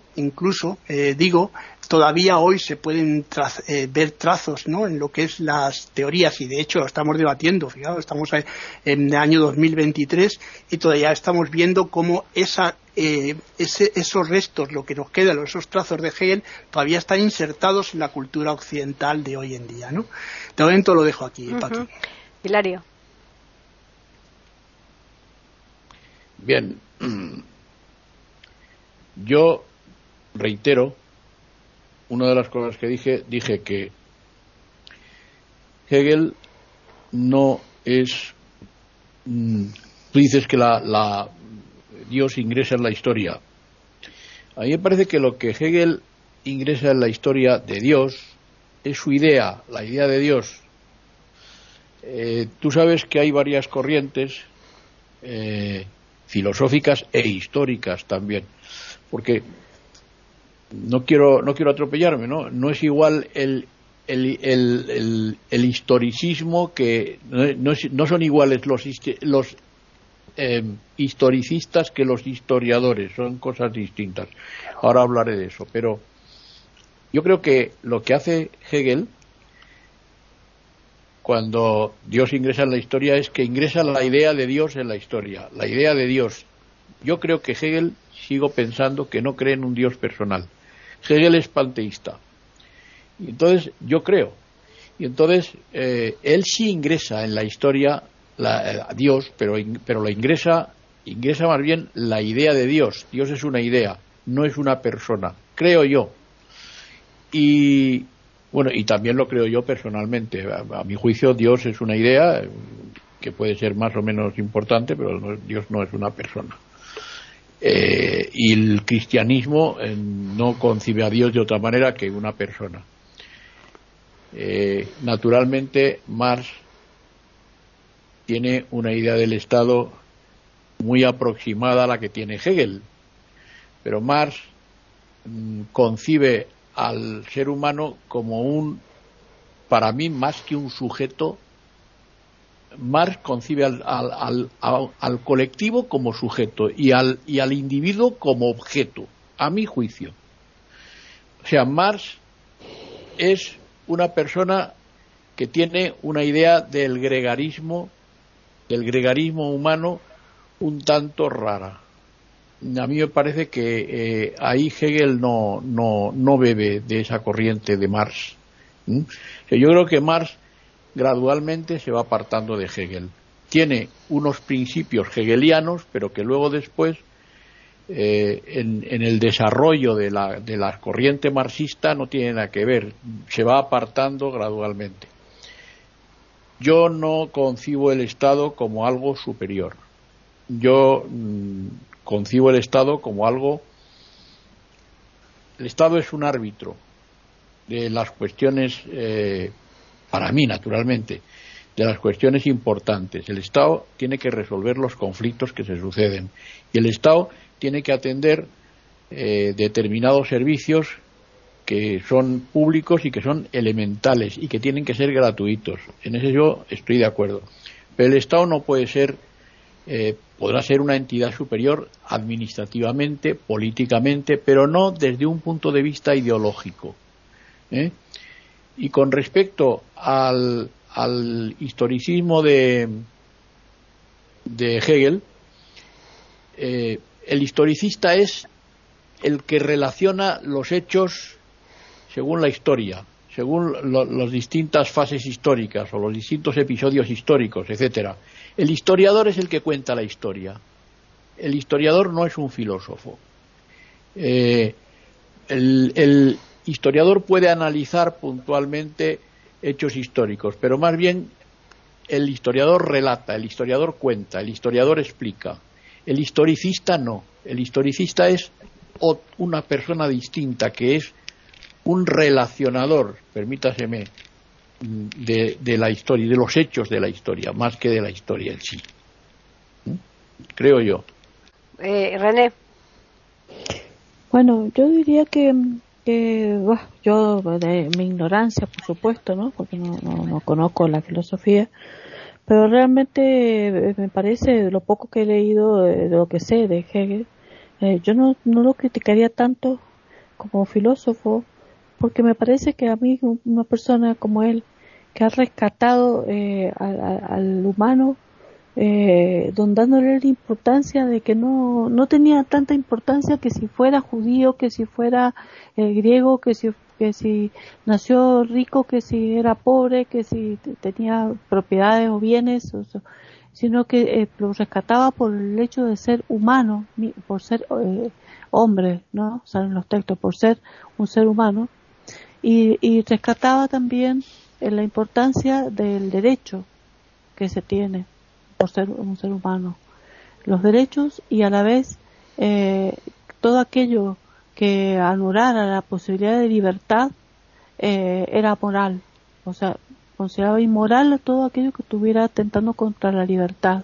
S4: todavía hoy se pueden ver trazos, ¿no?, en lo que es las teorías, y de hecho lo estamos debatiendo. Fijaos, estamos en el año 2023 y todavía estamos viendo cómo esos restos, lo que nos queda, esos trazos de Hegel, todavía están insertados en la cultura occidental de hoy en día, ¿no? De momento lo dejo aquí, Paqui.
S1: Hilario.
S5: Bien, yo reitero una de las cosas que dije que Hegel no es, tú dices que Dios ingresa en la historia. A mí me parece que lo que Hegel ingresa en la historia de Dios es su idea, la idea de Dios. Tú sabes que hay varias corrientes filosóficas e históricas también, porque no quiero atropellarme, no es igual el historicismo, que no son iguales los historicistas que los historiadores, son cosas distintas. Ahora hablaré de eso, pero yo creo que lo que hace Hegel cuando Dios ingresa en la historia es que ingresa la idea de Dios en la historia, la idea de Dios. Yo creo que Hegel, sigo pensando que no cree en un Dios personal. Hegel es panteísta. Y entonces yo creo. Y entonces él sí ingresa en la historia a Dios, pero la ingresa más bien la idea de Dios. Dios es una idea, no es una persona, creo yo. Y bueno, y también lo creo yo personalmente. A mi juicio, Dios es una idea que puede ser más o menos importante, pero Dios no es una persona. Y el cristianismo no concibe a Dios de otra manera que una persona. Naturalmente, Marx tiene una idea del Estado muy aproximada a la que tiene Hegel, pero Marx concibe al ser humano como para mí, más que un sujeto. Marx concibe al colectivo como sujeto y al individuo como objeto, a mi juicio. O sea, Marx es una persona que tiene una idea del gregarismo humano un tanto rara. A mí me parece que ahí Hegel no bebe de esa corriente de Marx. Yo creo que Marx gradualmente se va apartando de Hegel. Tiene unos principios hegelianos, pero que luego después, en el desarrollo de la corriente marxista, no tiene nada que ver. Se va apartando gradualmente. Yo no concibo el Estado como algo superior. Yo concibo el Estado como algo... El Estado es un árbitro de las cuestiones, para mí naturalmente, de las cuestiones importantes. El Estado tiene que resolver los conflictos que se suceden y el Estado tiene que atender determinados servicios que son públicos y que son elementales y que tienen que ser gratuitos. En eso yo estoy de acuerdo. Pero el Estado no puede ser, podrá ser una entidad superior administrativamente, políticamente, pero no desde un punto de vista ideológico. Y con respecto al historicismo de Hegel, el historicista es el que relaciona los hechos según la historia, según las distintas fases históricas o los distintos episodios históricos, etcétera. El historiador es el que cuenta la historia. El historiador no es un filósofo. El historiador puede analizar puntualmente hechos históricos, pero más bien el historiador relata, el historiador cuenta, el historiador explica. El historicista no. El historicista es una persona distinta, que es un relacionador, permítaseme, de la historia, de los hechos de la historia, más que de la historia en sí. Creo yo.
S1: René.
S6: Bueno, yo diría que yo, de mi ignorancia, por supuesto, ¿no? Porque no conozco la filosofía, pero realmente me parece, lo poco que he leído de lo que sé de Hegel, yo no lo criticaría tanto como filósofo, porque me parece que a mí una persona como él, que ha rescatado al humano, dándole la importancia de que no tenía tanta importancia que si fuera judío, que si fuera griego, que si nació rico, que si era pobre, que si tenía propiedades o bienes, sino que lo rescataba por el hecho de ser humano, por ser hombre, ¿no? Salen los textos, por ser un ser humano, y rescataba también la importancia del derecho que se tiene por ser un ser humano, los derechos, y a la vez todo aquello que anulara la posibilidad de libertad era moral, o sea, consideraba inmoral todo aquello que estuviera atentando contra la libertad.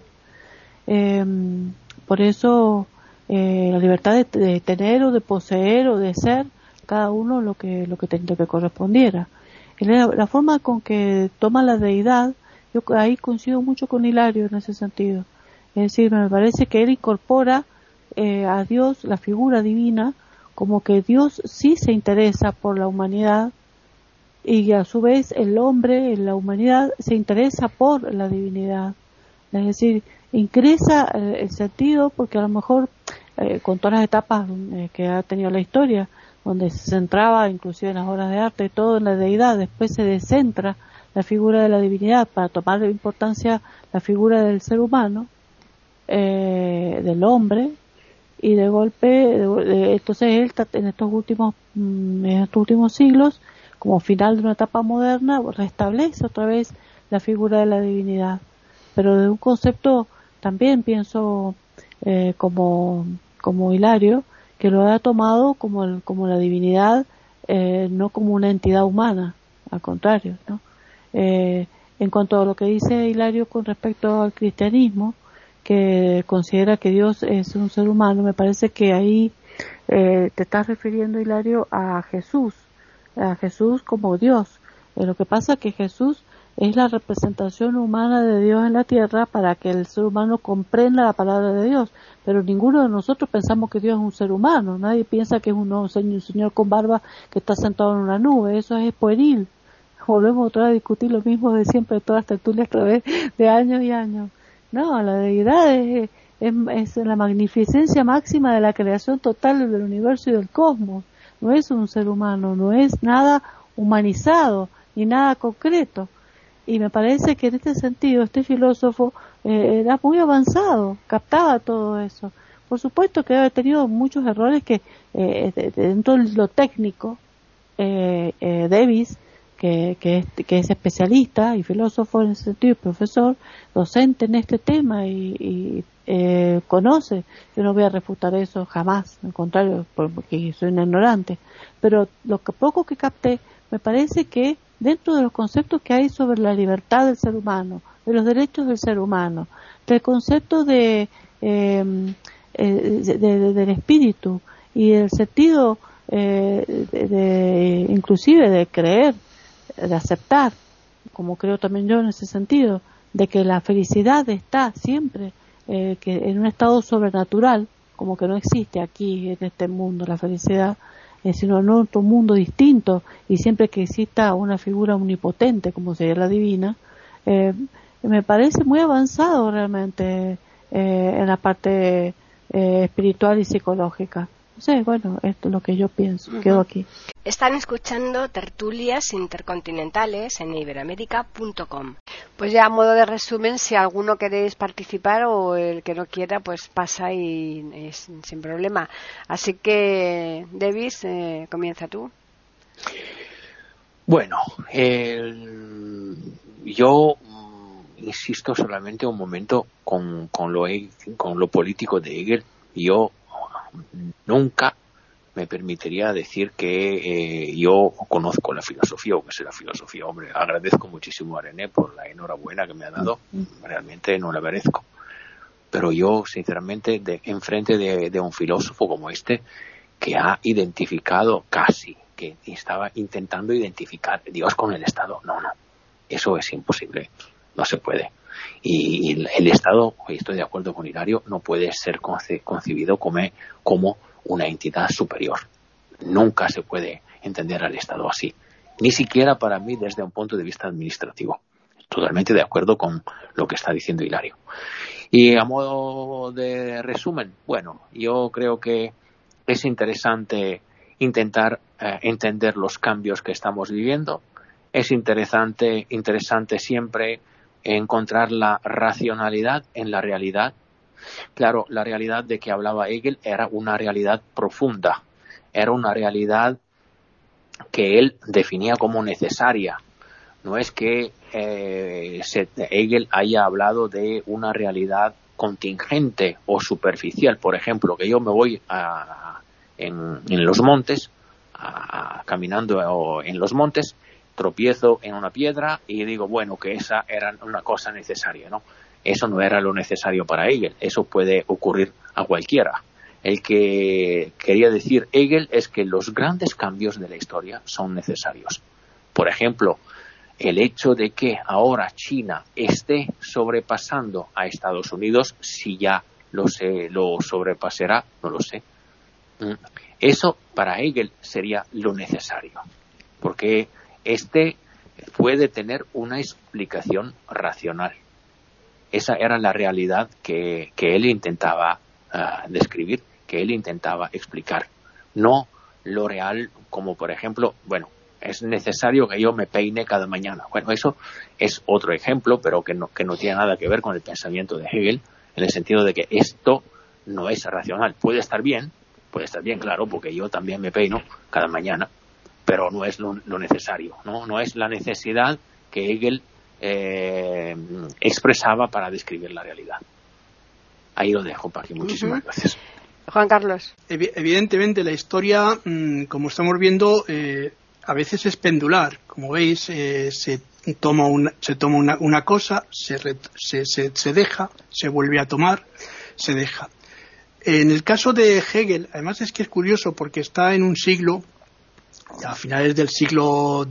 S6: Por eso la libertad de tener o de poseer o de ser cada uno lo que correspondiera. La forma con que toma la deidad, yo ahí coincido mucho con Hilario en ese sentido. Es decir, me parece que él incorpora a Dios, la figura divina, como que Dios sí se interesa por la humanidad, y a su vez el hombre en la humanidad se interesa por la divinidad. Es decir, ingresa el sentido, porque a lo mejor con todas las etapas que ha tenido la historia, donde se centraba inclusive en las obras de arte, todo en la deidad, después se descentra la figura de la divinidad para tomar importancia la figura del ser humano, del hombre, y de golpe, entonces él en estos últimos siglos, como final de una etapa moderna, restablece otra vez la figura de la divinidad, pero de un concepto también pienso como Hilario, que lo ha tomado como la divinidad, no como una entidad humana, al contrario, ¿no? En cuanto a lo que dice Hilario con respecto al cristianismo, que considera que Dios es un ser humano, me parece que ahí te estás refiriendo, Hilario, a Jesús como Dios. Lo que pasa es que Jesús es la representación humana de Dios en la tierra para que el ser humano comprenda la palabra de Dios, pero ninguno de nosotros pensamos que Dios es un ser humano. Nadie piensa que es un señor con barba que está sentado en una nube. Eso es pueril. Volvemos otra vez a discutir lo mismo de siempre, de todas las tertulias, a través de años y años. No, la deidad es la magnificencia máxima de la creación total del universo y del cosmos. No es un ser humano, no es nada humanizado ni nada concreto. Y me parece que en este sentido este filósofo era muy avanzado, captaba todo eso. Por supuesto que había tenido muchos errores que dentro de lo técnico, Davis, que es especialista y filósofo en ese sentido, y profesor, docente en este tema y conoce. Yo no voy a refutar eso jamás, al contrario, porque soy una ignorante. Pero lo que poco que capté, me parece que dentro de los conceptos que hay sobre la libertad del ser humano, de los derechos del ser humano, del concepto del espíritu y del sentido inclusive de creer, de aceptar, como creo también yo en ese sentido, de que la felicidad está siempre que en un estado sobrenatural, como que no existe aquí en este mundo la felicidad, sino en otro mundo distinto, y siempre que exista una figura omnipotente como sería la divina, me parece muy avanzado realmente en la parte espiritual y psicológica. sé, bueno, esto es lo que yo pienso. Quedo aquí.
S1: Están escuchando Tertulias Intercontinentales en iberoamérica.com. Pues ya a modo de resumen, si alguno queréis participar o el que no quiera, pues pasa y sin problema. Así que, Davis, comienza tú.
S3: Bueno, yo insisto solamente un momento con lo político de Hegel. Yo nunca me permitiría decir que yo conozco la filosofía o que sé la filosofía. Hombre, agradezco muchísimo a René por la enhorabuena que me ha dado. Realmente no la merezco. Pero yo, sinceramente, enfrente de un filósofo como este, que ha identificado casi, que estaba intentando identificar Dios con el Estado. No, eso es imposible, no se puede. Y el Estado, estoy de acuerdo con Hilario, no puede ser concebido como una entidad superior. Nunca se puede entender al Estado así, ni siquiera para mí desde un punto de vista administrativo. Totalmente de acuerdo con lo que está diciendo Hilario. Y a modo de resumen, bueno, yo creo que es interesante intentar entender los cambios que estamos viviendo. Es interesante siempre encontrar la racionalidad en la realidad. Claro, la realidad de que hablaba Hegel era una realidad profunda, era una realidad que él definía como necesaria. No es que Hegel haya hablado de una realidad contingente o superficial. Por ejemplo, que yo me voy en los montes, caminando en los montes, tropiezo en una piedra y digo, bueno, que esa era una cosa necesaria, ¿no? Eso no era lo necesario para Hegel, eso puede ocurrir a cualquiera. El que quería decir Hegel es que los grandes cambios de la historia son necesarios. Por ejemplo, el hecho de que ahora China esté sobrepasando a Estados Unidos, si ya lo sobrepasará, no lo sé. Eso para Hegel sería lo necesario, porque puede tener una explicación racional. Esa era la realidad que él intentaba describir, que él intentaba explicar. No lo real, como por ejemplo, bueno, es necesario que yo me peine cada mañana. Bueno, eso es otro ejemplo, pero que no tiene nada que ver con el pensamiento de Hegel, en el sentido de que esto no es racional. Puede estar bien, claro, porque yo también me peino cada mañana, pero no es lo necesario, no es la necesidad que Hegel expresaba para describir la realidad. Ahí lo dejo, Paqui. Muchísimas gracias.
S1: Juan Carlos.
S4: Evidentemente la historia, como estamos viendo, a veces es pendular. Como veis, se toma una cosa, se deja, se vuelve a tomar, se deja. En el caso de Hegel, además es que es curioso porque está en un siglo, a finales del siglo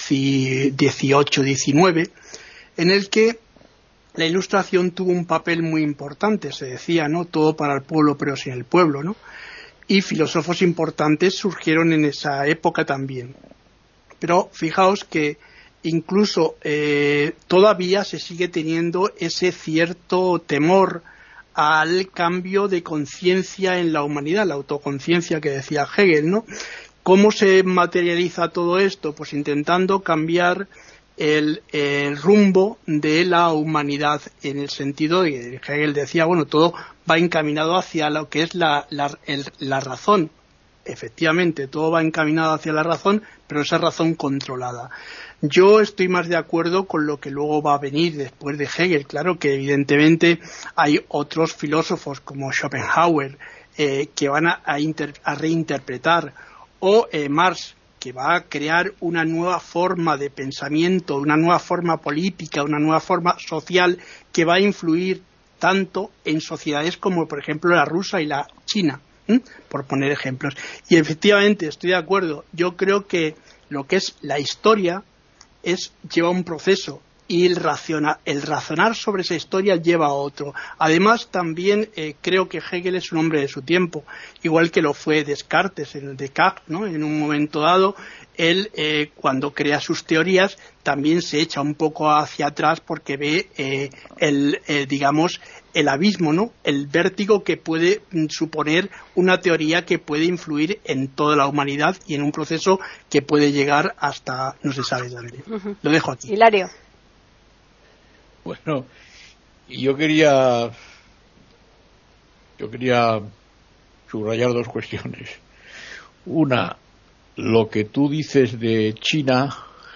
S4: XVIII-XIX, en el que la Ilustración tuvo un papel muy importante. Se decía, ¿no?, todo para el pueblo pero sin el pueblo, ¿no? Y filósofos importantes surgieron en esa época también. Pero fijaos que incluso todavía se sigue teniendo ese cierto temor al cambio de conciencia en la humanidad, la autoconciencia que decía Hegel, ¿no? ¿Cómo se materializa todo esto? Pues intentando cambiar el rumbo de la humanidad, en el sentido de que Hegel decía, bueno, todo va encaminado hacia lo que es la razón. Efectivamente, todo va encaminado hacia la razón, pero esa razón controlada. Yo estoy más de acuerdo con lo que luego va a venir después de Hegel. Claro que evidentemente hay otros filósofos como Schopenhauer que van a reinterpretar, o Marx, que va a crear una nueva forma de pensamiento, una nueva forma política, una nueva forma social que va a influir tanto en sociedades como por ejemplo la rusa y la china, por poner ejemplos. Y efectivamente estoy de acuerdo. Yo creo que lo que es la historia lleva un proceso y el razonar sobre esa historia lleva a otro. Además, también creo que Hegel es un hombre de su tiempo, igual que lo fue Descartes, ¿no? En un momento dado, él, cuando crea sus teorías, también se echa un poco hacia atrás porque ve digamos, el abismo, ¿no? El vértigo que puede suponer una teoría que puede influir en toda la humanidad y en un proceso que puede llegar hasta no se sabe dónde. Lo dejo aquí.
S1: Hilario.
S5: Bueno, yo quería subrayar dos cuestiones. Una, lo que tú dices de China,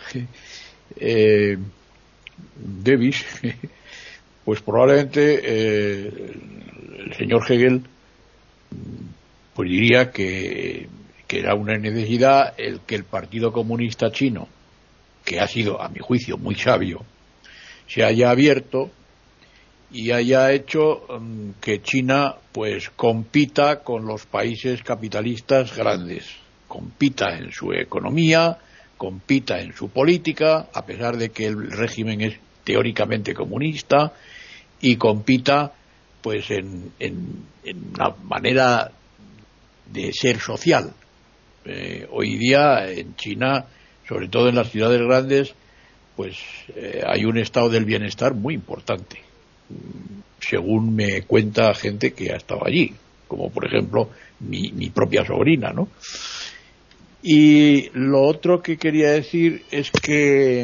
S5: Davis, pues probablemente el señor Hegel pues diría que era una necesidad el que el Partido Comunista Chino, que ha sido, a mi juicio, muy sabio, se haya abierto y haya hecho que China pues compita con los países capitalistas grandes, compita en su economía, compita en su política, a pesar de que el régimen es teóricamente comunista, y compita pues en la manera de ser social. Hoy día en China, sobre todo en las ciudades grandes, pues hay un estado del bienestar muy importante, según me cuenta gente que ha estado allí, como por ejemplo mi propia sobrina, ¿no? Y lo otro que quería decir es que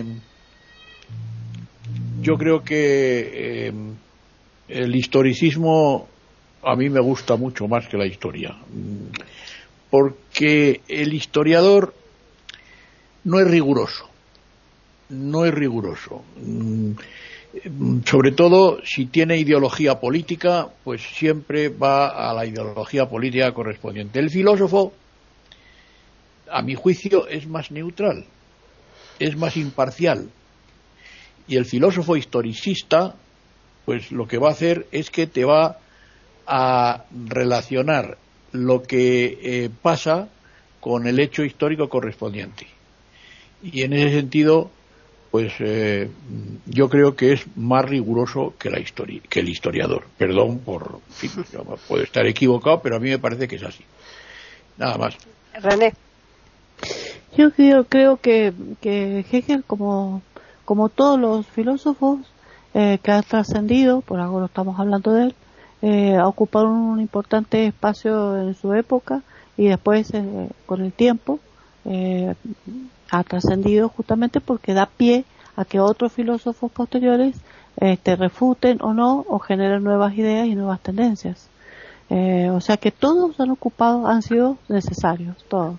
S5: yo creo que el historicismo a mí me gusta mucho más que la historia, porque el historiador no es riguroso, sobre todo si tiene ideología política, pues siempre va a la ideología política correspondiente. El filósofo, a mi juicio, es más neutral, es más imparcial, y el filósofo historicista pues lo que va a hacer es que te va a relacionar lo que pasa con el hecho histórico correspondiente. Y en ese sentido, pues yo creo que es más riguroso que el historiador. Perdón por, en fin, puedo estar equivocado, pero a mí me parece que es así. Nada más.
S1: René.
S6: Yo creo que Hegel, como todos los filósofos que ha trascendido, por algo lo estamos hablando de él, ha ocupado un importante espacio en su época y después con el tiempo ha trascendido justamente porque da pie a que otros filósofos posteriores refuten o no, o generen nuevas ideas y nuevas tendencias. O sea que todos han sido necesarios, todos.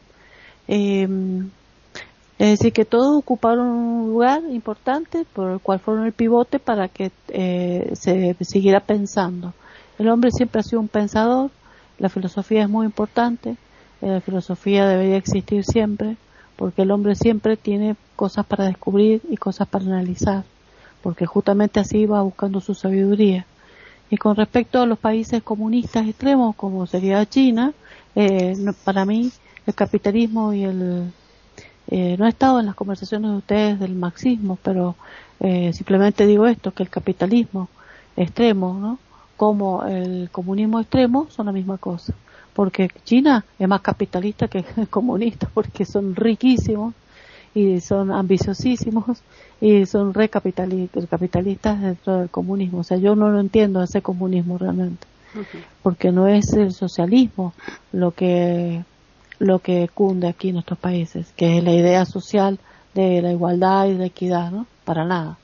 S6: Es decir, que todos ocuparon un lugar importante por el cual fueron el pivote para que se siguiera pensando. El hombre siempre ha sido un pensador, la filosofía es muy importante, la filosofía debería existir siempre, porque el hombre siempre tiene cosas para descubrir y cosas para analizar, porque justamente así va buscando su sabiduría. Y con respecto a los países comunistas extremos, como sería China, para mí el capitalismo y no he estado en las conversaciones de ustedes del marxismo, pero simplemente digo esto, que el capitalismo extremo, ¿no?, como el comunismo extremo son la misma cosa, porque China es más capitalista que comunista, porque son riquísimos y son ambiciosísimos y son capitalistas dentro del comunismo. O sea, yo no lo entiendo ese comunismo realmente, porque no es el socialismo lo que cunde aquí en nuestros países, que es la idea social de la igualdad y de la equidad, ¿no? Para nada.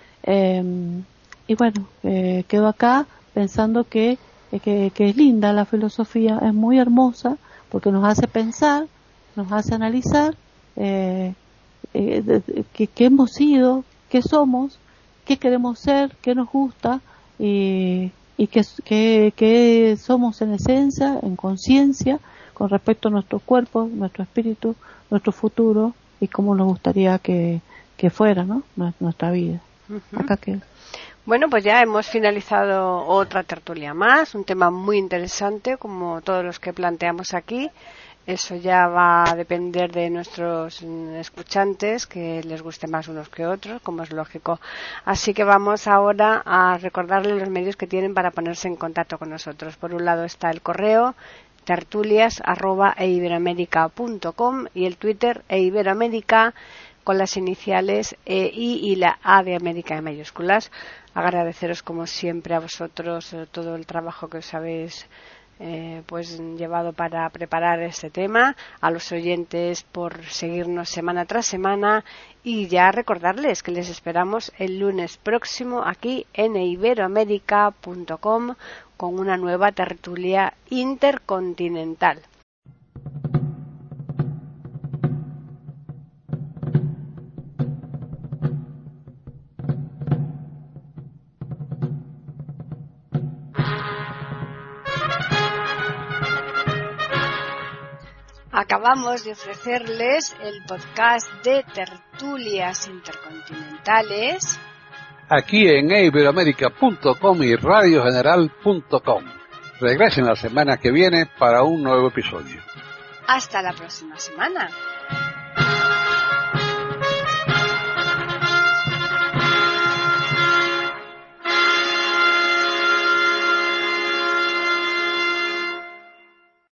S6: Y bueno, quedo acá pensando que es linda la filosofía, es muy hermosa, porque nos hace pensar, nos hace analizar qué hemos sido, qué somos, qué queremos ser, qué nos gusta y qué somos en esencia, en conciencia, con respecto a nuestro cuerpo, nuestro espíritu, nuestro futuro y cómo nos gustaría que fuera, ¿no?, nuestra vida. Acá queda.
S1: Bueno, pues ya hemos finalizado otra tertulia más, un tema muy interesante como todos los que planteamos aquí. Eso ya va a depender de nuestros escuchantes, que les guste más unos que otros, como es lógico. Así que vamos ahora a recordarles los medios que tienen para ponerse en contacto con nosotros. Por un lado está el correo tertulias@eiberoamerica.com y el Twitter eiberoamerica con las iniciales EI y la A de América en mayúsculas. Agradeceros como siempre a vosotros todo el trabajo que os habéis pues llevado para preparar este tema, a los oyentes por seguirnos semana tras semana, y ya recordarles que les esperamos el lunes próximo aquí en iberoamerica.com con una nueva tertulia intercontinental. Acabamos de ofrecerles el podcast de Tertulias Intercontinentales
S2: aquí en iberoamerica.com y radiogeneral.com. Regresen la semana que viene para un nuevo episodio.
S1: Hasta la próxima semana.